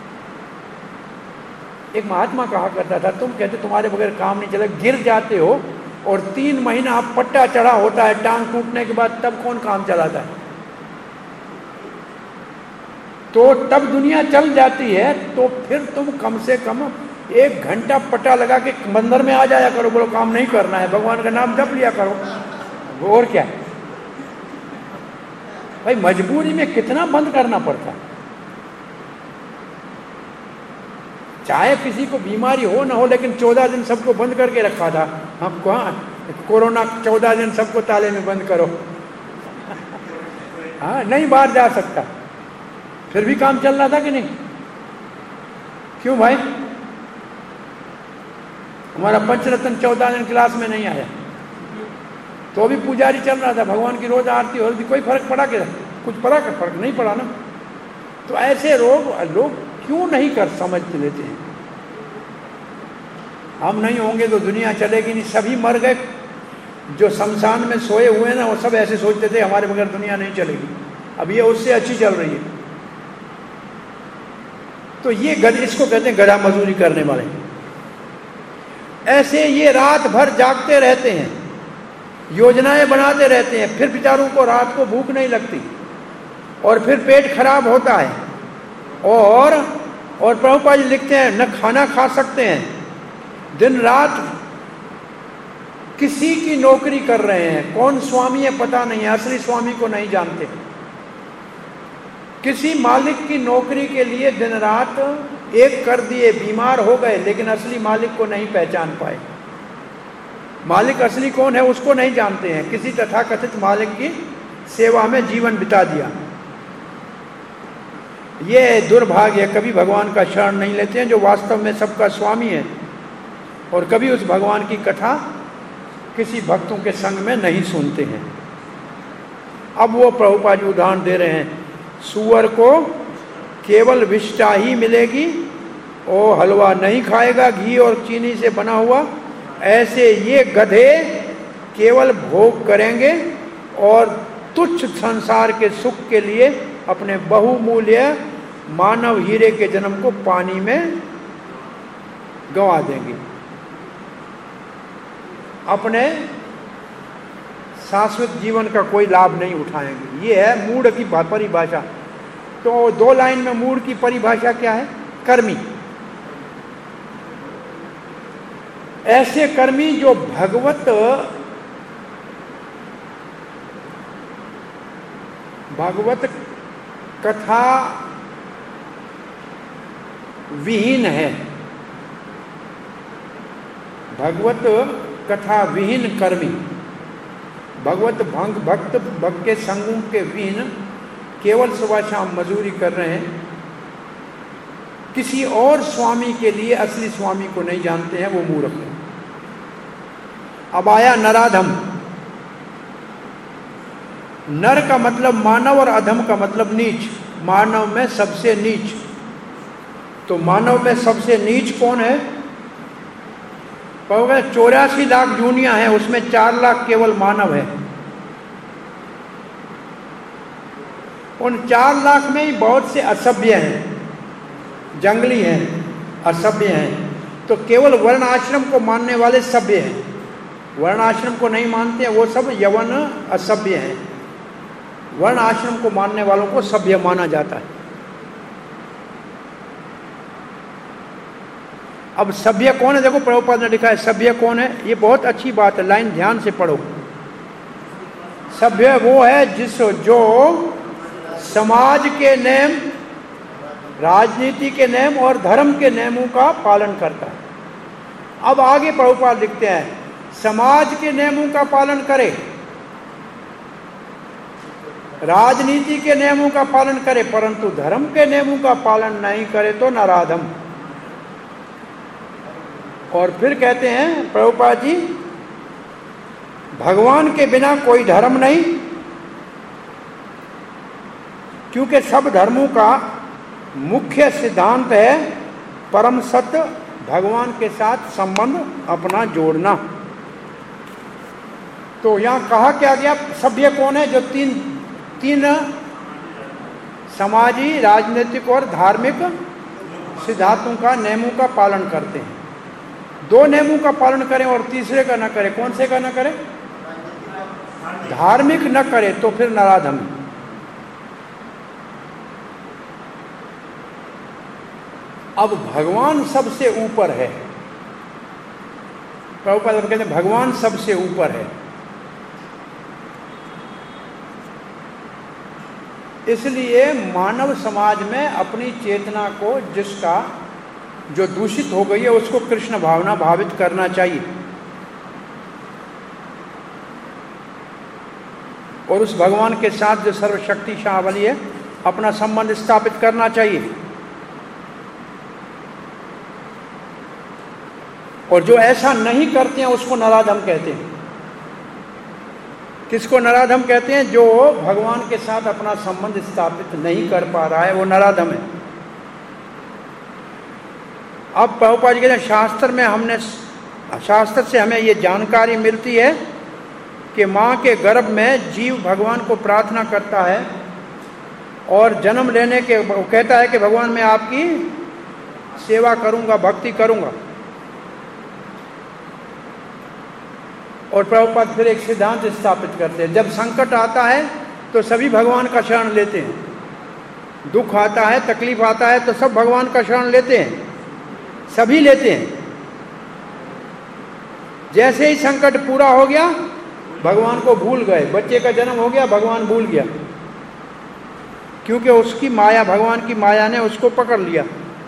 एक महात्मा कहा करता था, तुम कहते तुम्हारे बगैर काम नहीं चले, गिर जाते हो और 3 महीना आप पट्टा चढ़ा होता है टांग टूटने के बाद, तब कौन काम चलाता है? तो तब दुनिया चल जाती है, तो फिर तुम कम से कम 1 घंटा पट्टा लगा के मंदिर में आ जाया करो। बोलो काम नहीं करना है, भगवान का नाम जप लिया करो। और क्या भाई, मजबूरी में कितना बंद करना पड़ता। चाहे किसी को बीमारी हो ना हो, लेकिन 14 दिन सबको बंद करके रखा था। हम कोरोना 14 दिन सबको ताले में बंद करो। हाँ, नहीं बाहर जा सकता, फिर भी काम चल रहा था कि नहीं? क्यों भाई? हमारा पंचरत्न 14 दिन क्लास में नहीं आया, तो भी पुजारी चल रहा था, भगवान की रोज आरती हो रही थी। कोई फर्क पड़ा क्या? कुछ पड़ा का फर्क नहीं पड़ा ना। तो ऐसे लोग क्यों नहीं कर समझ लेते हैं? हम नहीं होंगे तो दुनिया चलेगी नहीं। सभी मर गए, जो शमशान में सोए हुए ना, वो सब ऐसे सोचते थे हमारे बगैर दुनिया नहीं चलेगी, अब ये उससे अच्छी चल रही है। तो ये इसको कहते हैं गधा मजदूरी करने वाले। ऐसे ये रात भर जागते रहते हैं, योजनाएं बनाते रहते हैं, फिर बेचारों को रात को भूख नहीं लगती और फिर पेट खराब होता है। और प्रभुपाद जी लिखते हैं न खाना खा सकते हैं, दिन रात किसी की नौकरी कर रहे हैं। कौन स्वामी है पता नहीं है, असली स्वामी को नहीं जानते। किसी मालिक की नौकरी के लिए दिन रात एक कर दिए, बीमार हो गए, लेकिन असली मालिक को नहीं पहचान पाए। मालिक असली कौन है उसको नहीं जानते हैं, किसी तथाकथित मालिक की सेवा में जीवन बिता दिया। ये दुर्भाग्य है, कभी भगवान का शरण नहीं लेते हैं जो वास्तव में सबका स्वामी है, और कभी उस भगवान की कथा किसी भक्तों के संग में नहीं सुनते हैं। अब वो प्रभुपाद जी उदाहरण दे रहे हैं, सूअर को केवल विष्ठा ही मिलेगी, वो हलवा नहीं खाएगा घी और चीनी से बना हुआ। ऐसे ये गधे केवल भोग करेंगे और तुच्छ संसार के सुख के लिए अपने बहुमूल्य मानव हीरे के जन्म को पानी में गंवा देंगे, अपने शाश्वत जीवन का कोई लाभ नहीं उठाएंगे। ये है मूढ़ की परिभाषा। तो 2 लाइन में मूढ़ की परिभाषा क्या है? कर्मी। ऐसे कर्मी जो भगवत कथा विहीन है, भगवत कथा विहीन कर्मी, भगवत भक्त के संगों के विहीन केवल सुबह शाम मजूरी कर रहे हैं, किसी और स्वामी के लिए असली स्वामी को नहीं जानते हैं, वो मूर्ख है। अब आया नराधम। नर का मतलब मानव और अधम का मतलब नीच। मानव में सबसे नीच। तो मानव में सबसे नीच कौन है? 84 लाख जूनिया हैं, उसमें 4 लाख केवल मानव है। उन 4 लाख में ही बहुत से असभ्य हैं, जंगली हैं, असभ्य हैं। तो केवल वर्ण आश्रम को मानने वाले सभ्य हैं, वर्ण आश्रम को नहीं मानते हैं वो सब यवन असभ्य हैं। वर्ण आश्रम को मानने वालों को सभ्य माना जाता है। अब सभ्य कौन है? देखो प्रभुपाद ने लिखा है सभ्य कौन है। ये बहुत अच्छी बात है, लाइन ध्यान से पढ़ो। सभ्य वो है जो समाज के नियम, राजनीति के नियम और धर्म के नियमों का पालन करता है। अब आगे प्रभुपाद लिखते हैं समाज के नियमों का पालन करे, राजनीति के नियमों का पालन करे, परंतु धर्म के नियमों का पालन नहीं करे तो नराधम। और फिर कहते हैं प्रभुपाद जी भगवान के बिना कोई धर्म नहीं, क्योंकि सब धर्मों का मुख्य सिद्धांत है परम सत्य, भगवान के साथ संबंध अपना जोड़ना। तो यहां कहा क्या गया? सभ्य कौन है? जो तीन समाजी, राजनीतिक और धार्मिक सिद्धांतों का, नियमों का पालन करते हैं। 2 नियमों का पालन करें और तीसरे का न करें। कौन से का न करें? धार्मिक न करे तो फिर नराधम। अब भगवान सबसे ऊपर है। प्रभुपाद कहते हैं भगवान सबसे ऊपर है, इसलिए मानव समाज में अपनी चेतना को, जिसका जो दूषित हो गई है, उसको कृष्ण भावना भावित करना चाहिए और उस भगवान के साथ जो सर्वशक्तिशाली है अपना संबंध स्थापित करना चाहिए। और जो ऐसा नहीं करते हैं उसको नराधम कहते हैं। किसको नराधम कहते हैं? जो भगवान के साथ अपना संबंध स्थापित नहीं कर पा रहा है, वो नराधम है। अब प्रभुपाद जी कहते हैं शास्त्र से हमें ये जानकारी मिलती है कि माँ के गर्भ में जीव भगवान को प्रार्थना करता है और जन्म लेने के कहता है कि भगवान मैं आपकी सेवा करूंगा, भक्ति करूंगा। और प्रभुपाद फिर एक सिद्धांत स्थापित करते हैं, जब संकट आता है तो सभी भगवान का शरण लेते हैं, दुख आता है, तकलीफ आता है तो सब भगवान का शरण लेते हैं, सभी लेते हैं। जैसे ही संकट पूरा हो गया भगवान को भूल गए, बच्चे का जन्म हो गया भगवान भूल गया, क्योंकि उसकी माया, भगवान की माया ने उसको पकड़ लिया।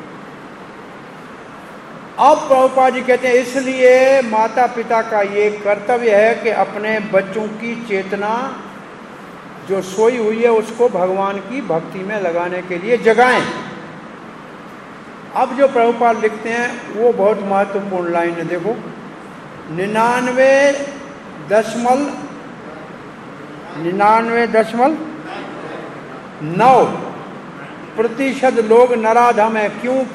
अब प्रभुपाद जी कहते हैं इसलिए माता पिता का ये कर्तव्य है कि अपने बच्चों की चेतना जो सोई हुई है उसको भगवान की भक्ति में लगाने के लिए जगाएं। अब जो प्रभुपाद लिखते हैं वो बहुत महत्वपूर्ण लाइन है, देखो 99.9% लोग नराधम है।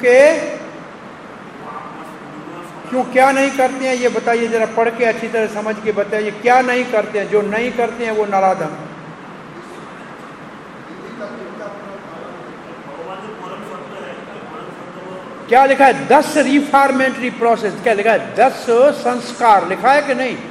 क्यों क्या नहीं करते हैं ये बताइए जरा, पढ़ के अच्छी तरह समझ के बताइए क्या नहीं करते हैं। जो नहीं करते हैं वो नराधम। क्या लिखा है? 10 रिफॉर्मेटरी प्रोसेस, क्या लिखा है? 10 संस्कार लिखा है कि नहीं?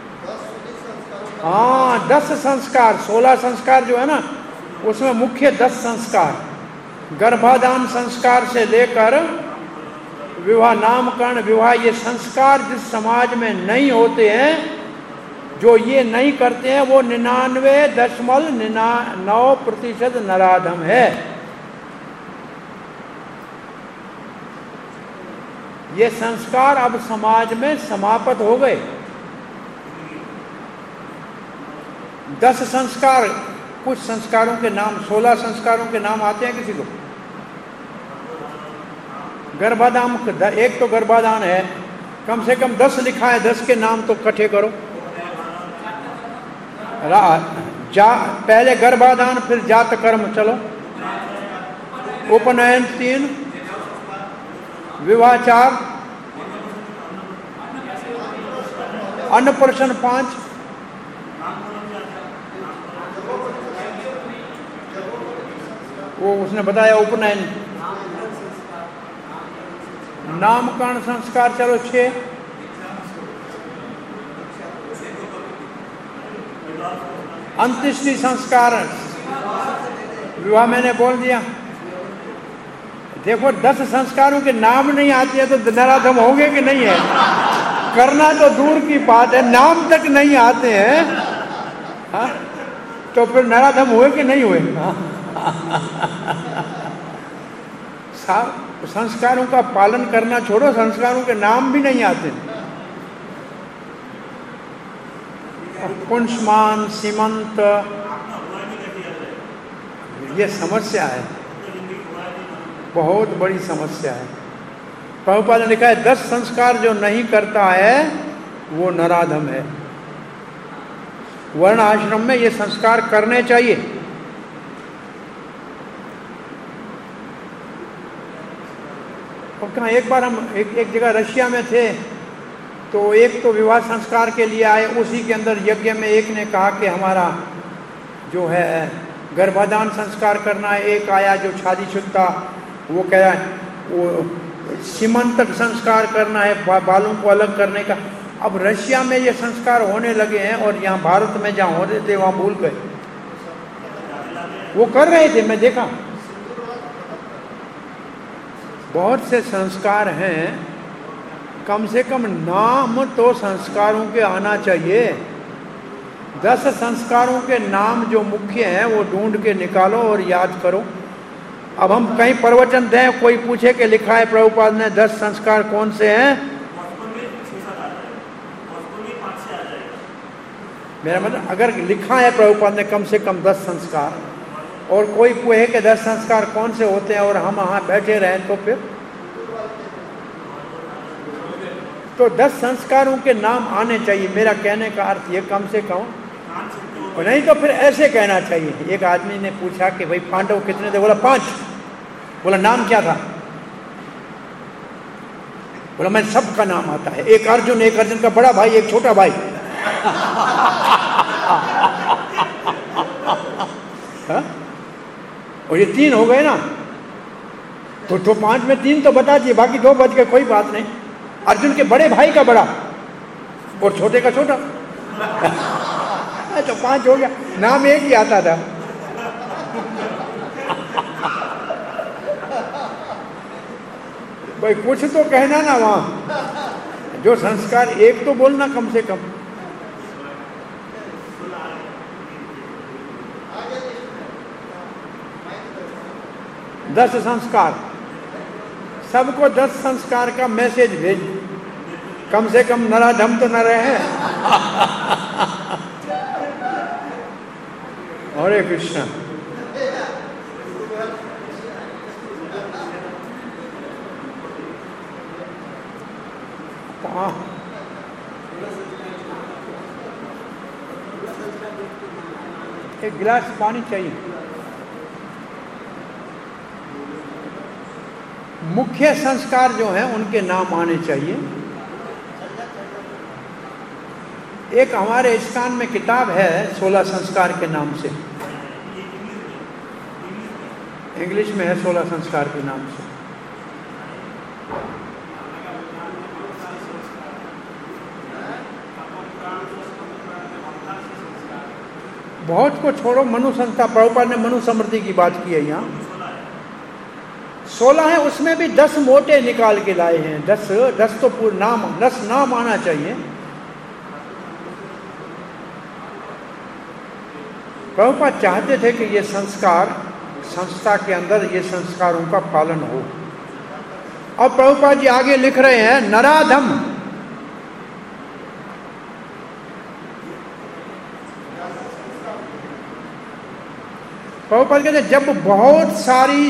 हाँ 10 संस्कार, 16 संस्कार जो है ना उसमें मुख्य 10 संस्कार, गर्भाधान संस्कार से लेकर विवाह, नामकरण, विवाह, ये संस्कार जिस समाज में नहीं होते हैं, जो ये नहीं करते हैं वो 99.9% नराधम है। ये संस्कार अब समाज में समाप्त हो गए। 10 संस्कार, कुछ संस्कारों के नाम, 16 संस्कारों के नाम आते हैं किसी को? गर्भाधान, एक तो गर्भाधान है, कम से कम 10 लिखा है, 10 के नाम तो इकट्ठे करो। पहले गर्भाधान, फिर जात कर्म, चलो। उपनयन 3, विवाह 4, अन्नप्राशन 5, वो उसने बताया उपनयन। नामकरण संस्कार चलो 6, अंत्येष्टि संस्कार, विवाह मैंने बोल दिया। देखो 10 संस्कारों के नाम नहीं आते हैं तो नराधम होंगे कि नहीं है? करना तो दूर की बात है, नाम तक नहीं आते हैं, हाँ? तो फिर नराधम हुए कि नहीं हुए? संस्कारों का पालन करना छोड़ो, संस्कारों के नाम भी नहीं आते। पुंसमान, सीमंत, ये समस्या है, बहुत बड़ी समस्या है। प्रभुपाद ने लिखा है 10 संस्कार जो नहीं करता है वो नराधम है। वर्ण आश्रम में ये संस्कार करने चाहिए। और कहाँ एक बार हम एक जगह रशिया में थे, तो एक तो विवाह संस्कार के लिए आए, उसी के अंदर यज्ञ में एक ने कहा कि हमारा जो है गर्भाधान संस्कार करना है। एक आया जो शादीशुदा, वो कह रहा है वो सीमंतक संस्कार करना है, बालों को अलग करने का। अब रशिया में ये संस्कार होने लगे हैं और यहाँ भारत में जहाँ हो रहे थे वहाँ भूल गए। वो कर रहे थे, मैं देखा। बहुत से संस्कार हैं, कम से कम नाम तो संस्कारों के आना चाहिए। 10 संस्कारों के नाम जो मुख्य हैं वो ढूंढ के निकालो और याद करो। अब हम कहीं प्रवचन दें, कोई पूछे कि लिखा है प्रभुपाद ने 10 संस्कार कौन से हैं, मेरा मतलब अगर लिखा है प्रभुपाद ने कम से कम 10 संस्कार, और कोई पूछे कि 10 संस्कार कौन से होते हैं और हम वहाँ बैठे रहें, तो फिर तो 10 संस्कारों के नाम आने चाहिए। मेरा कहने का अर्थ ये कम से कम, और नहीं तो फिर ऐसे कहना चाहिए। एक आदमी ने पूछा कि भाई पांडव कितने थे? बोला 5। बोला नाम क्या था? बोला मैं सबका नाम आता है, एक अर्जुन, एक अर्जुन का बड़ा भाई, एक छोटा भाई। हाँ? और ये 3 हो गए ना, तो 5 में 3 तो बता दिए, बाकी 2 बच गए, कोई बात नहीं। अर्जुन के बड़े भाई का बड़ा और छोटे का छोटा, तो 5 हो गया, नाम एक ही आता था। भाई कुछ तो कहना ना, वहां जो संस्कार एक तो बोलना कम से कम। दस संस्कार, सबको 10 संस्कार का मैसेज भेज, कम से कम नराधम तो न रहे। हरे कृष्ण। एक गिलास पानी चाहिए। मुख्य संस्कार जो हैं उनके नाम आने चाहिए। एक हमारे इस्कान में किताब है 16 संस्कार के नाम से, इंग्लिश में है 16 संस्कार के नाम से। बहुत को छोड़ो, मनु संस्था, प्रभुपाद ने मनु समृद्धि की बात की है यहाँ। 16 है, उसमें भी 10 मोटे निकाल के लाए हैं। 10 तो पूर्ण नाम, 10 नाम आना चाहिए। प्रभुपाद चाहते थे कि ये संस्कार संस्था के अंदर ये संस्कारों का पालन हो। अब प्रभुपाद जी आगे लिख रहे हैं, नराधम प्रभुपाद कहते हैं जब बहुत सारी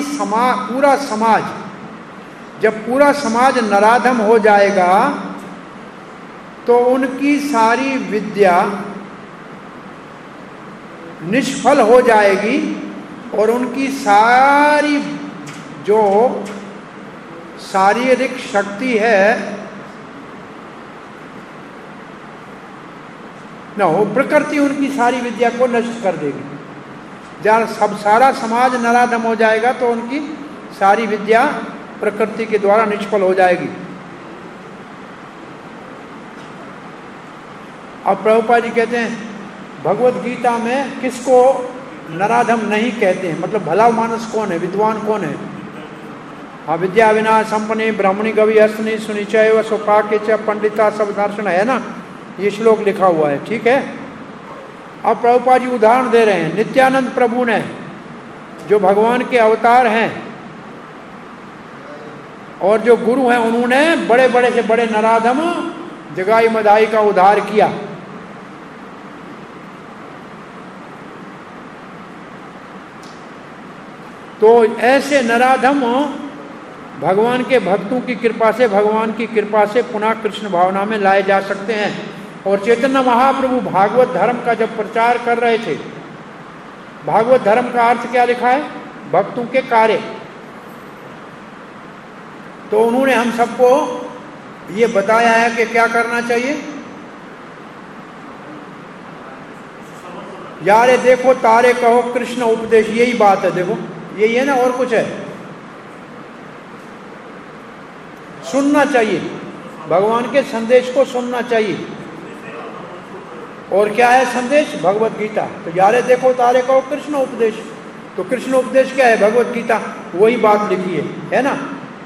पूरा समाज नराधम हो जाएगा तो उनकी सारी विद्या निष्फल हो जाएगी और उनकी सारी जो शारीरिक शक्ति है न हो, प्रकृति उनकी सारी विद्या को नष्ट कर देगी। जब सारा समाज नराधम हो जाएगा तो उनकी सारी विद्या प्रकृति के द्वारा निष्फल हो जाएगी। अब प्रभुपाद जी कहते हैं भगवत गीता में किसको नराधम नहीं कहते हैं, मतलब भला मानस कौन है, विद्वान कौन है? हाँ, विद्या विना संपन्ने ब्राह्मणी गवि हस्तनी सुनिचय व सुपाके च पंडिता सब दर्शन है ना, ये श्लोक लिखा हुआ है, ठीक है। अब प्रभुपाद जी उदाहरण दे रहे हैं। नित्यानंद प्रभु ने, जो भगवान के अवतार हैं और जो गुरु हैं, उन्होंने बड़े बड़े से बड़े नराधम जगाई मदाई का उद्धार किया। तो ऐसे नराधम भगवान के भक्तों की कृपा से, भगवान की कृपा से पुनः कृष्ण भावना में लाए जा सकते हैं। और चैतन्य महाप्रभु भागवत धर्म का जब प्रचार कर रहे थे, भागवत धर्म का अर्थ क्या लिखा है? भक्तों के कार्य। तो उन्होंने हम सबको ये बताया है कि क्या करना चाहिए। यारे देखो तारे कहो कृष्ण उपदेश, यही बात है। देखो यही है ना, और कुछ है? सुनना चाहिए, भगवान के संदेश को सुनना चाहिए। और क्या है संदेश? भगवत गीता। तो यारे देखो तारे कहो कृष्ण उपदेश, तो कृष्ण उपदेश क्या है? भगवत गीता, वही बात लिखी है ना।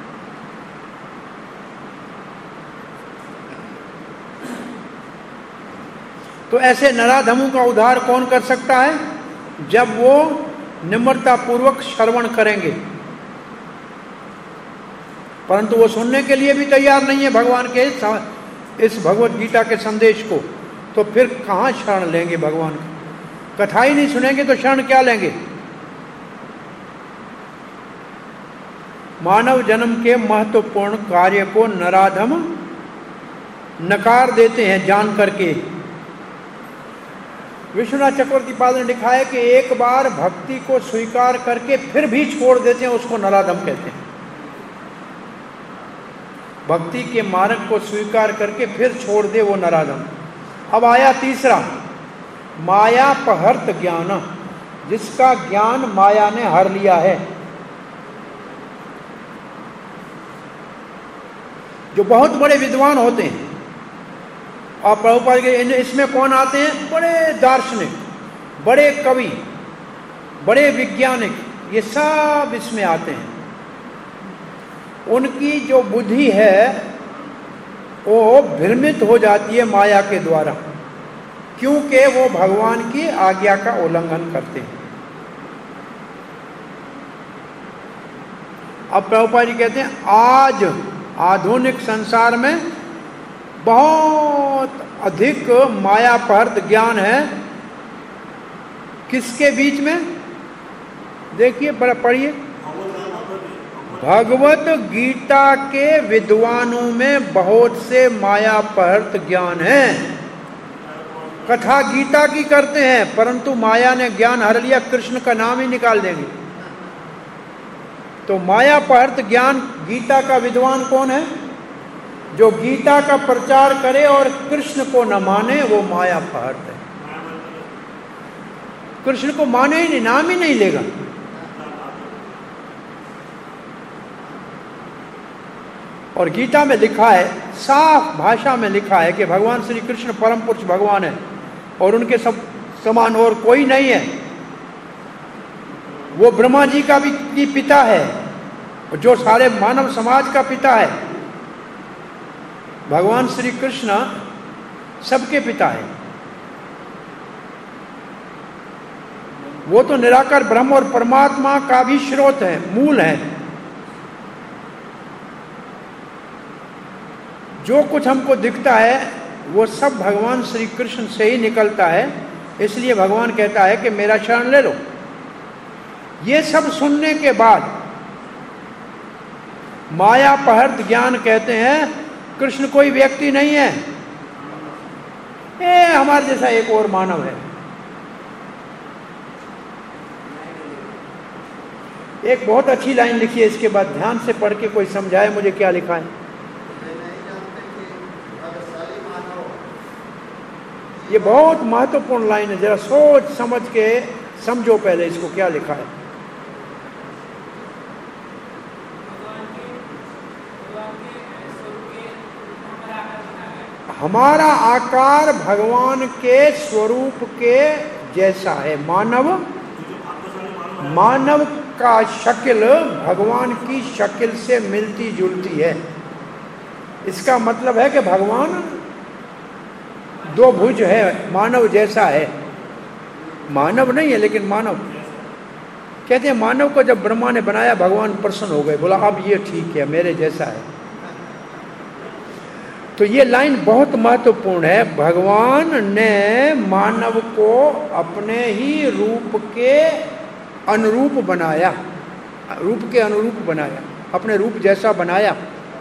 तो ऐसे नराधमों का उद्धार कौन कर सकता है? जब वो निम्रता पूर्वक श्रवण करेंगे। परंतु वो सुनने के लिए भी तैयार नहीं है भगवान के इस भगवत गीता के संदेश को, तो फिर कहाँ शरण लेंगे भगवान का? कथा ही नहीं सुनेंगे तो शरण क्या लेंगे? मानव जन्म के महत्वपूर्ण कार्य को नराधम नकार देते हैं जान करके। विश्वनाथ चक्रवर्ती पाद ने लिखा है कि एक बार भक्ति को स्वीकार करके फिर भी छोड़ देते हैं, उसको नराधम कहते हैं। भक्ति के मार्ग को स्वीकार करके फिर छोड़ दे, वो नराधम। अब आया तीसरा, मायापहर्त ज्ञान, जिसका ज्ञान माया ने हर लिया है। जो बहुत बड़े विद्वान होते हैं, और प्रभुपाद के इसमें कौन आते हैं? बड़े दार्शनिक, बड़े कवि, बड़े वैज्ञानिक, ये सब इसमें आते हैं। उनकी जो बुद्धि है वो भ्रमित हो जाती है माया के द्वारा, क्योंकि वो भगवान की आज्ञा का उल्लंघन करते हैं। अब प्रभुपाद जी कहते हैं आज आधुनिक संसार में बहुत अधिक मायापहर्त ज्ञान है। किसके बीच में? देखिए, बड़ा पढ़िए, भगवत गीता के विद्वानों में बहुत से मायापहर्त ज्ञान है। कथा गीता की करते हैं, परंतु माया ने ज्ञान हर लिया, कृष्ण का नाम ही निकाल देंगे। तो मायापहर्त ज्ञान, गीता का विद्वान कौन है? जो गीता का प्रचार करे और कृष्ण को न माने, वो मायापहर्त है। कृष्ण को माने ही नहीं, नाम ही नहीं लेगा। और गीता में लिखा है, साफ भाषा में लिखा है कि भगवान श्री कृष्ण परम पुरुष भगवान है और उनके सब समान और कोई नहीं है। वो ब्रह्मा जी का भी पिता है, जो सारे मानव समाज का पिता है। भगवान श्री कृष्ण सबके पिता है। वो तो निराकार ब्रह्म और परमात्मा का भी स्रोत है, मूल है। जो कुछ हमको दिखता है वो सब भगवान श्री कृष्ण से ही निकलता है। इसलिए भगवान कहता है कि मेरा शरण ले लो। ये सब सुनने के बाद मायापहर्त ज्ञान कहते हैं कृष्ण कोई व्यक्ति नहीं है, ये हमारे जैसा एक और मानव है। एक बहुत अच्छी लाइन लिखी है, इसके बाद ध्यान से पढ़ के कोई समझाए मुझे क्या लिखा है। ये बहुत महत्वपूर्ण लाइन है, जरा सोच समझ के समझो पहले इसको क्या लिखा है। हमारा आकार भगवान के स्वरूप के जैसा है। मानव का शक्ल भगवान की शक्ल से मिलती जुलती है। इसका मतलब है कि भगवान दो भुज है, मानव जैसा है। मानव नहीं है लेकिन मानव। कहते हैं मानव को जब ब्रह्मा ने बनाया भगवान प्रसन्न हो गए, बोला अब ये ठीक है, मेरे जैसा है। तो ये लाइन बहुत महत्वपूर्ण है। भगवान ने मानव को अपने ही रूप के अनुरूप बनाया, रूप के अनुरूप बनाया, अपने रूप जैसा बनाया।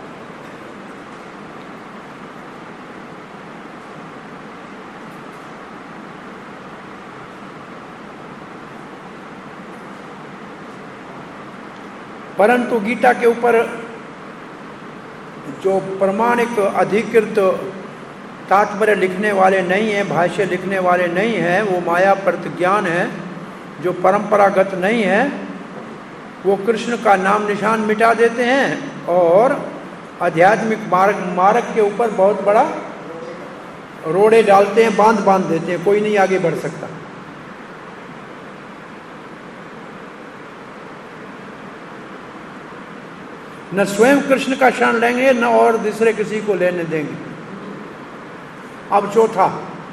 परंतु गीता के ऊपर जो प्रमाणिक अधिकृत तात्पर्य लिखने वाले नहीं हैं, भाष्य लिखने वाले नहीं हैं, वो मायापहर्त ज्ञान है जो परंपरागत नहीं है। वो कृष्ण का नाम निशान मिटा देते हैं और आध्यात्मिक मार्ग के ऊपर बहुत बड़ा रोड़े डालते हैं, बांध देते हैं, कोई नहीं आगे बढ़ सकता। न स्वयं कृष्ण का शरण लेंगे न और दूसरे किसी को लेने देंगे। अब चौथा,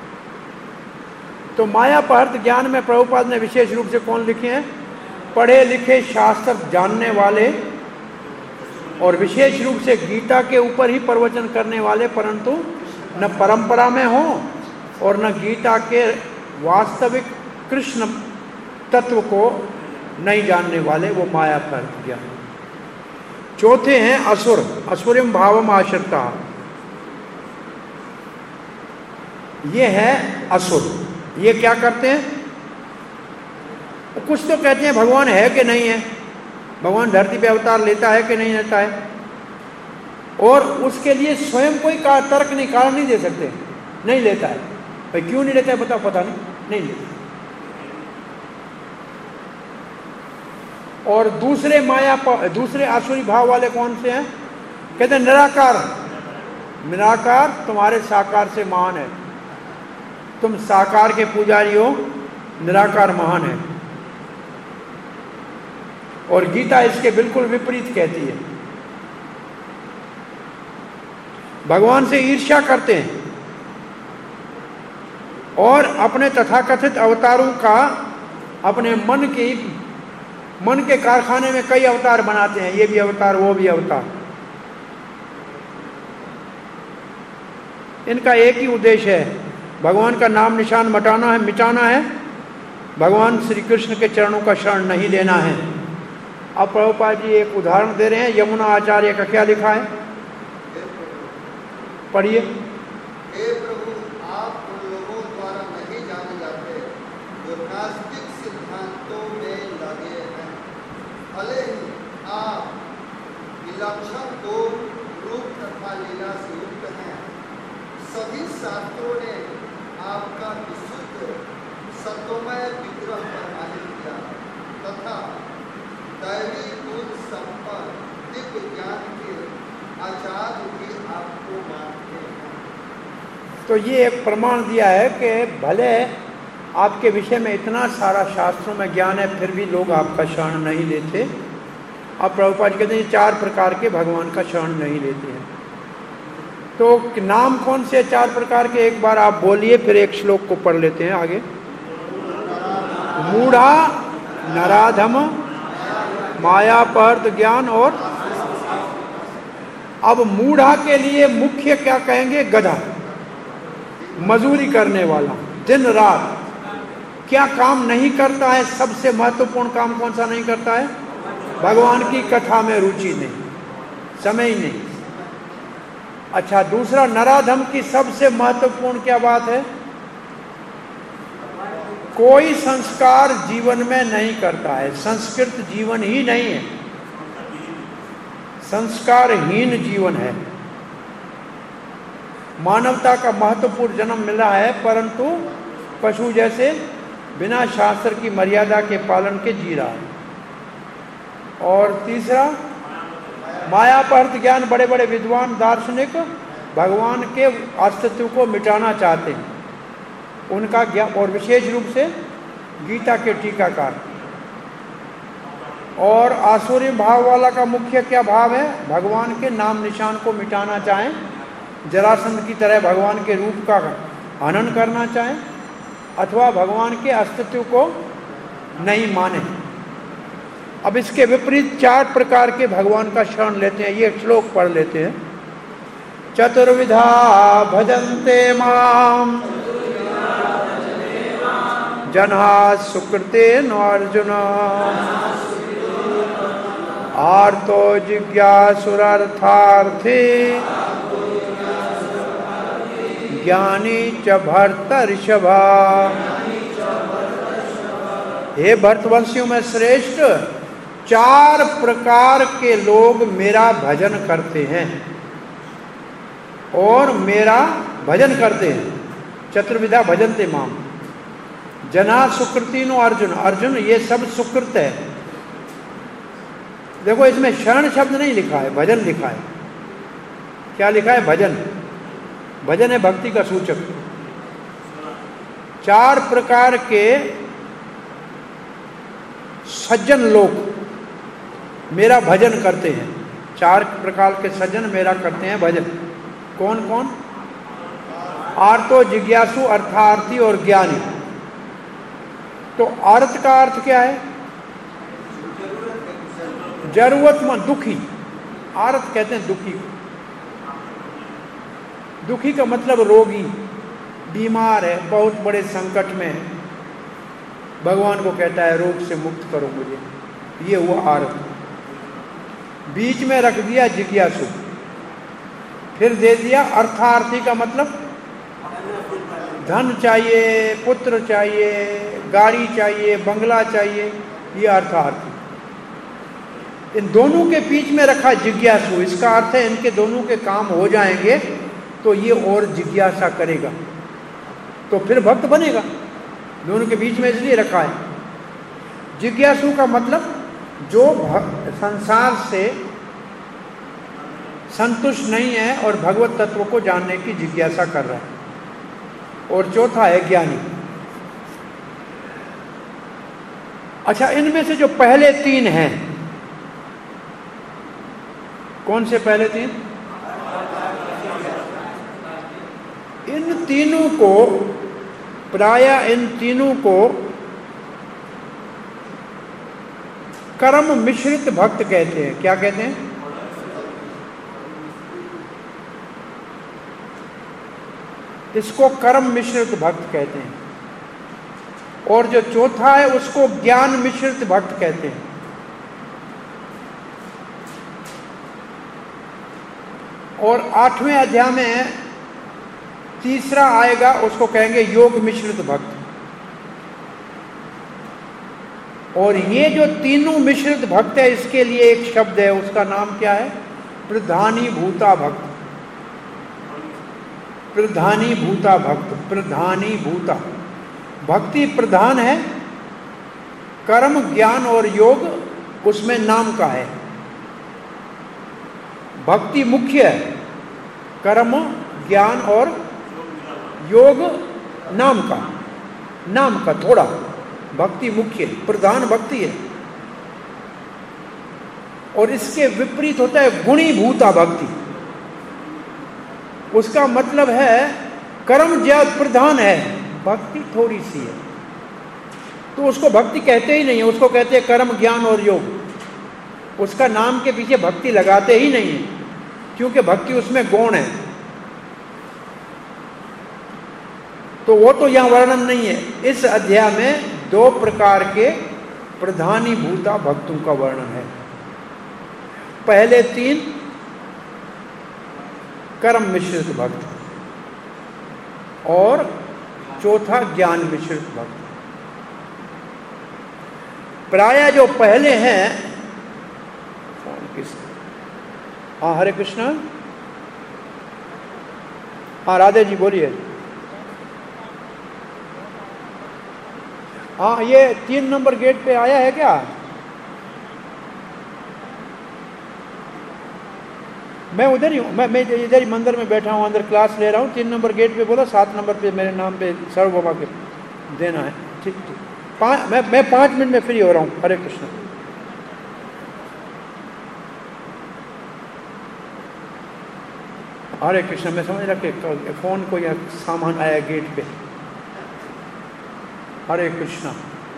तो मायापहर्त ज्ञान में प्रभुपाद ने विशेष रूप से कौन लिखे हैं? पढ़े लिखे शास्त्र जानने वाले और विशेष रूप से गीता के ऊपर ही प्रवचन करने वाले, परंतु न परंपरा में हो और न गीता के वास्तविक कृष्ण तत्व को नहीं जानने वाले, वो मायापहर्त ज्ञान। चौथे हैं असुर, असुरिम भावम आश्रिता। ये है असुर। ये क्या करते हैं? कुछ तो कहते हैं भगवान है कि नहीं है, भगवान धरती पे अवतार लेता है कि नहीं लेता है, और उसके लिए स्वयं कोई तर्क नहीं, कारण नहीं दे सकते, नहीं लेता है। भाई क्यों नहीं लेते बताओ, पता नहीं लेते। और दूसरे आसुरी भाव वाले कौन से हैं? कहते हैं निराकार। निराकार तुम्हारे साकार से महान है, तुम साकार के पुजारी हो, निराकार महान है। और गीता इसके बिल्कुल विपरीत कहती है। भगवान से ईर्ष्या करते हैं और अपने तथाकथित अवतारों का अपने मन के कारखाने में कई अवतार बनाते हैं, ये भी अवतार वो भी अवतार। इनका एक ही उद्देश्य है, भगवान का नाम निशान मिटाना है, भगवान श्री कृष्ण के चरणों का शरण नहीं लेना है। अब प्रभुपाद जी एक उदाहरण दे रहे हैं, यमुना आचार्य का क्या लिखा है, पढ़िए। हे प्रभु, आप उन लोगों द्वारा नहीं जाने जाते जो नास्तिक सिद्धांतों में लगे हैं, भले ही आप विलक्षण को रूप तथा लीला से युक्त हैं। सभी शास्त्रों ने आपका विशुद्ध सत्वमय विग्रह प्रमाणित किया तथा दैवी गुण संपन्न दिव्य ज्ञान के आचार्य भी आपको मानते हैं। तो ये एक प्रमाण दिया है कि भले आपके विषय में इतना सारा शास्त्रों में ज्ञान है, फिर भी लोग आपका शरण नहीं लेते। अब प्रभुपाद कहते हैं 4 प्रकार के भगवान का शरण नहीं लेते हैं। तो नाम कौन से 4 प्रकार के, एक बार आप बोलिए, फिर एक श्लोक को पढ़ लेते हैं आगे। मूढ़ा, नराधम, मायापहर्त ज्ञान और अब मूढ़ा के लिए मुख्य क्या कहेंगे, गधा, मजूरी करने वाला, दिन रात क्या काम नहीं करता है, सबसे महत्वपूर्ण काम कौन सा नहीं करता है, भगवान की कथा में रुचि नहीं, समय ही नहीं। अच्छा, दूसरा नराधम की सबसे महत्वपूर्ण क्या बात है, कोई संस्कार जीवन में नहीं करता है, संस्कृत जीवन ही नहीं है, संस्कारहीन जीवन है। मानवता का महत्वपूर्ण जन्म मिला है, परंतु पशु जैसे बिना शास्त्र की मर्यादा के पालन के जी रहा है। और तीसरा मायापहर्त ज्ञान, बड़े बड़े विद्वान दार्शनिक भगवान के अस्तित्व को मिटाना चाहते हैं, उनका ज्ञान, और विशेष रूप से गीता के टीकाकार। और आसुरी भाव वाला का मुख्य क्या भाव है, भगवान के नाम निशान को मिटाना चाहें, जरासंध की तरह भगवान के रूप का हनन करना चाहें, अथवा भगवान के अस्तित्व को नहीं माने। अब इसके विपरीत 4 प्रकार के भगवान का शरण लेते हैं, ये श्लोक पढ़ लेते हैं। चतुर्विधा भजन्ते माम जन्हा सुकृतेन अर्जुन आर्तो जिज्ञासुरर्थार्थे ज्ञानी च भर्तर्षभा। हे भरतवंशियों में श्रेष्ठ, 4 प्रकार के लोग मेरा भजन करते हैं और मेरा भजन करते हैं। चतुर्विधा भजन्ते माम, जना सुकृतिनो अर्जुन, अर्जुन ये सब सुकृत है। देखो इसमें शरण शब्द नहीं लिखा है, भजन लिखा है। क्या लिखा है, भजन। भजन है भक्ति का सूचक। 4 प्रकार के सज्जन लोग मेरा भजन करते हैं, 4 प्रकार के सज्जन मेरा करते हैं भजन। कौन कौन, आर्तो, जिज्ञासु, अर्थार्थी और ज्ञानी। तो अर्थ का अर्थ क्या है, जरूरतमंद, दुखी। अर्थ कहते हैं दुखी को। दुखी का मतलब रोगी, बीमार है, बहुत बड़े संकट में है, भगवान को कहता है रोग से मुक्त करो मुझे, ये हुआ अर्थ। बीच में रख दिया जिज्ञासु, फिर दे दिया अर्थार्थी का मतलब धन चाहिए, पुत्र चाहिए, गाड़ी चाहिए, बंगला चाहिए, ये अर्थार्थी। इन दोनों के बीच में रखा जिज्ञासु, इसका अर्थ है इनके दोनों के काम हो जाएंगे तो ये और जिज्ञासा करेगा। तो फिर भक्त बनेगा। दोनों के बीच में इसलिए रखा है। जिज्ञासु का मतलब जो संसार से संतुष्ट नहीं है और भगवत तत्व को जानने की जिज्ञासा कर रहा है। और चौथा है ज्ञानी। अच्छा, इनमें से जो पहले तीन हैं, कौन से पहले तीन? इन तीनों को प्रायः इन तीनों को कर्म मिश्रित भक्त कहते हैं। क्या कहते हैं? इसको कर्म मिश्रित भक्त कहते हैं। और जो चौथा है उसको ज्ञान मिश्रित भक्त कहते हैं। और 8वें अध्याय में तीसरा आएगा, उसको कहेंगे योग मिश्रित भक्त। और ये जो तीनों मिश्रित भक्त है, इसके लिए एक शब्द है, उसका नाम क्या है? प्रधानी भूता भक्त। प्रधानी भूता भक्त, प्रधानी भूता। भक्ति प्रधान है, कर्म ज्ञान और योग उसमें नाम का है। भक्ति मुख्य है, कर्म ज्ञान और योग नाम का थोड़ा। भक्ति मुख्य, प्रधान भक्ति है। और इसके विपरीत होता है गुणी भूता भक्ति। उसका मतलब है कर्म ज्यादा प्रधान है, भक्ति थोड़ी सी है, तो उसको भक्ति कहते ही नहीं है, उसको कहते हैं कर्म ज्ञान और योग। उसका नाम के पीछे भक्ति लगाते ही नहीं है, क्योंकि भक्ति उसमें गौण है। तो वो तो यहां वर्णन नहीं है। इस अध्याय में 2 प्रकार के प्रधानी भूता भक्तों का वर्णन है। पहले 3 कर्म मिश्रित भक्त और चौथा ज्ञान मिश्रित भक्त। प्रायः जो पहले हैं, हाँ हरे कृष्ण, हाँ राधे जी बोलिए। हाँ, ये 3 नंबर गेट पे आया है क्या? मैं उधर ही हूँ, मैं इधर ही मंदिर में बैठा हूँ, अंदर क्लास ले रहा हूँ। 3 नंबर गेट पे बोला, 7 नंबर पे मेरे नाम पे सर्वभौमा के देना है। ठीक ठीक, मैं 5 मिनट में फ्री हो रहा हूँ। हरे कृष्ण। हरे कृष्ण। मैं समझ रहा कि फोन को या सामान आया गेट पे। हरे कृष्णा।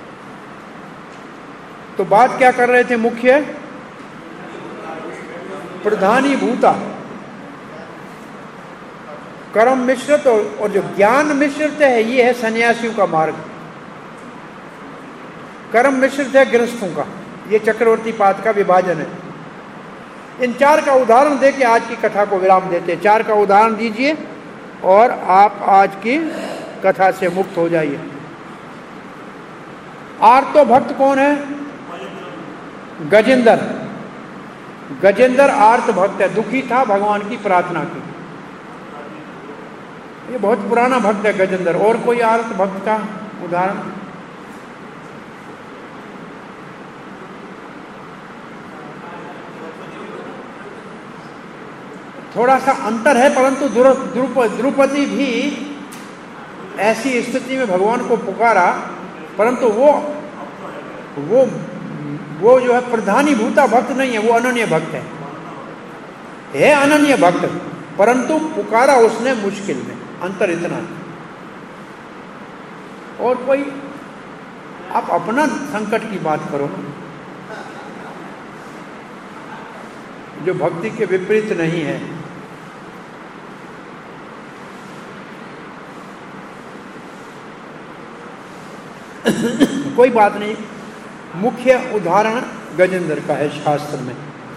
तो बात क्या कर रहे थे? मुख्य प्रधानी भूता, कर्म मिश्रित और जो ज्ञान मिश्रित है, ये है सन्यासियों का मार्ग। कर्म मिश्रित है गृहस्थों का। ये चक्रवर्ती पाद का विभाजन है। इन 4 का उदाहरण देके आज की कथा को विराम देते हैं। 4 का उदाहरण दीजिए और आप आज की कथा से मुक्त हो जाइए। आर्तो भक्त कौन है? गजेंद्र। गजेंद्र आर्त भक्त है, दुखी था भगवान की प्रार्थना की। ये बहुत पुराना भक्त है गजेंद्र। और कोई आर्त भक्त का उदाहरण? थोड़ा सा अंतर है, परंतु द्रौपदी भी ऐसी स्थिति में भगवान को पुकारा, परंतु वो जो है प्रधानी भूता भक्त नहीं है, वो अनन्य भक्त है अनन्य भक्त, परंतु पुकारा उसने मुश्किल में। अंतर इतना है। और कोई आप अपना संकट की बात करो ना, जो भक्ति के विपरीत नहीं है। कोई बात नहीं। मुख्य उदाहरण गजेंद्र का है शास्त्र में।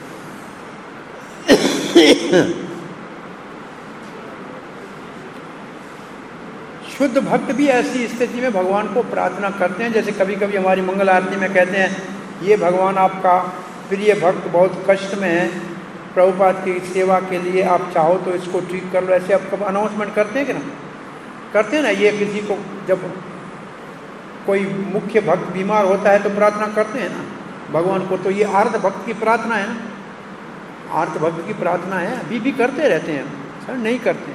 शुद्ध भक्त भी ऐसी स्थिति में भगवान को प्रार्थना करते हैं, जैसे कभी कभी हमारी मंगल आरती में कहते हैं, ये भगवान आपका प्रिय भक्त बहुत कष्ट में है, प्रभुपाद की सेवा के लिए आप चाहो तो इसको ठीक कर लो। ऐसे आप कब अनाउंसमेंट करते हैं कि ना? करते हैं ना ये, किसी को जब कोई मुख्य भक्त बीमार होता है तो प्रार्थना करते हैं ना भगवान को, तो ये आर्त भक्त की प्रार्थना है ना, आर्त भक्त की प्रार्थना है, अभी भी करते रहते हैं सर, नहीं करते,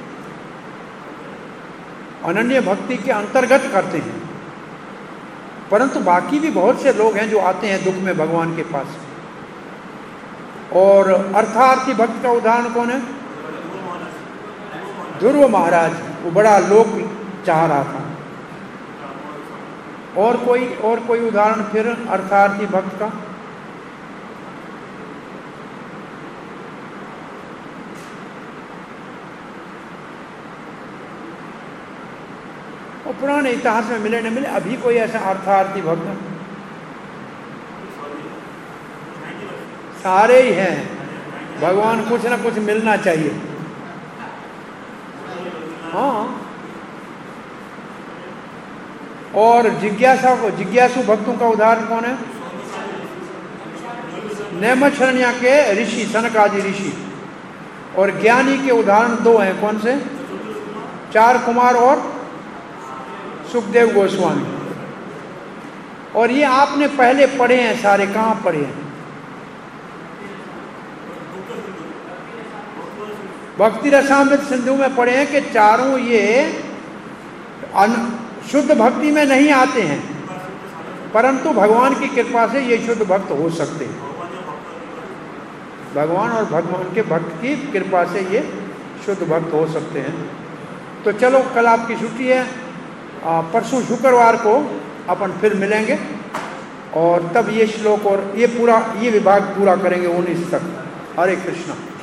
अनन्य भक्ति के अंतर्गत करते हैं। परंतु बाकी भी बहुत से लोग हैं जो आते हैं दुख में भगवान के पास। और अर्थार्थी भक्त का उदाहरण कौन है? ध्रुव महाराज, वो बड़ा लोक चाह रहा था। और कोई उदाहरण फिर अर्थार्थी भक्त का? और पुराने इतिहास में मिले न मिले अभी कोई ऐसा अर्थार्थी भक्त? सारे ही हैं, भगवान कुछ ना कुछ मिलना चाहिए। हाँ, और जिज्ञासु भक्तों का उदाहरण कौन है? नैमिषारण्य के ऋषि, सनक आदि ऋषि। और ज्ञानी के उदाहरण दो हैं, कौन से? 4 कुमार और सुखदेव गोस्वामी। और ये आपने पहले पढ़े हैं सारे, कहाँ पढ़े हैं? भक्ति रसामृत सिंधु में पढ़े हैं कि चारों ये शुद्ध भक्ति में नहीं आते हैं, परंतु भगवान की कृपा से ये शुद्ध भक्त हो सकते हैं। भगवान और भगवान के भक्त की कृपा से ये शुद्ध भक्त हो सकते हैं। तो चलो, कल आपकी छुट्टी है, परसों शुक्रवार को अपन फिर मिलेंगे और तब ये श्लोक और ये विभाग पूरा करेंगे 19 तक। हरे कृष्णा।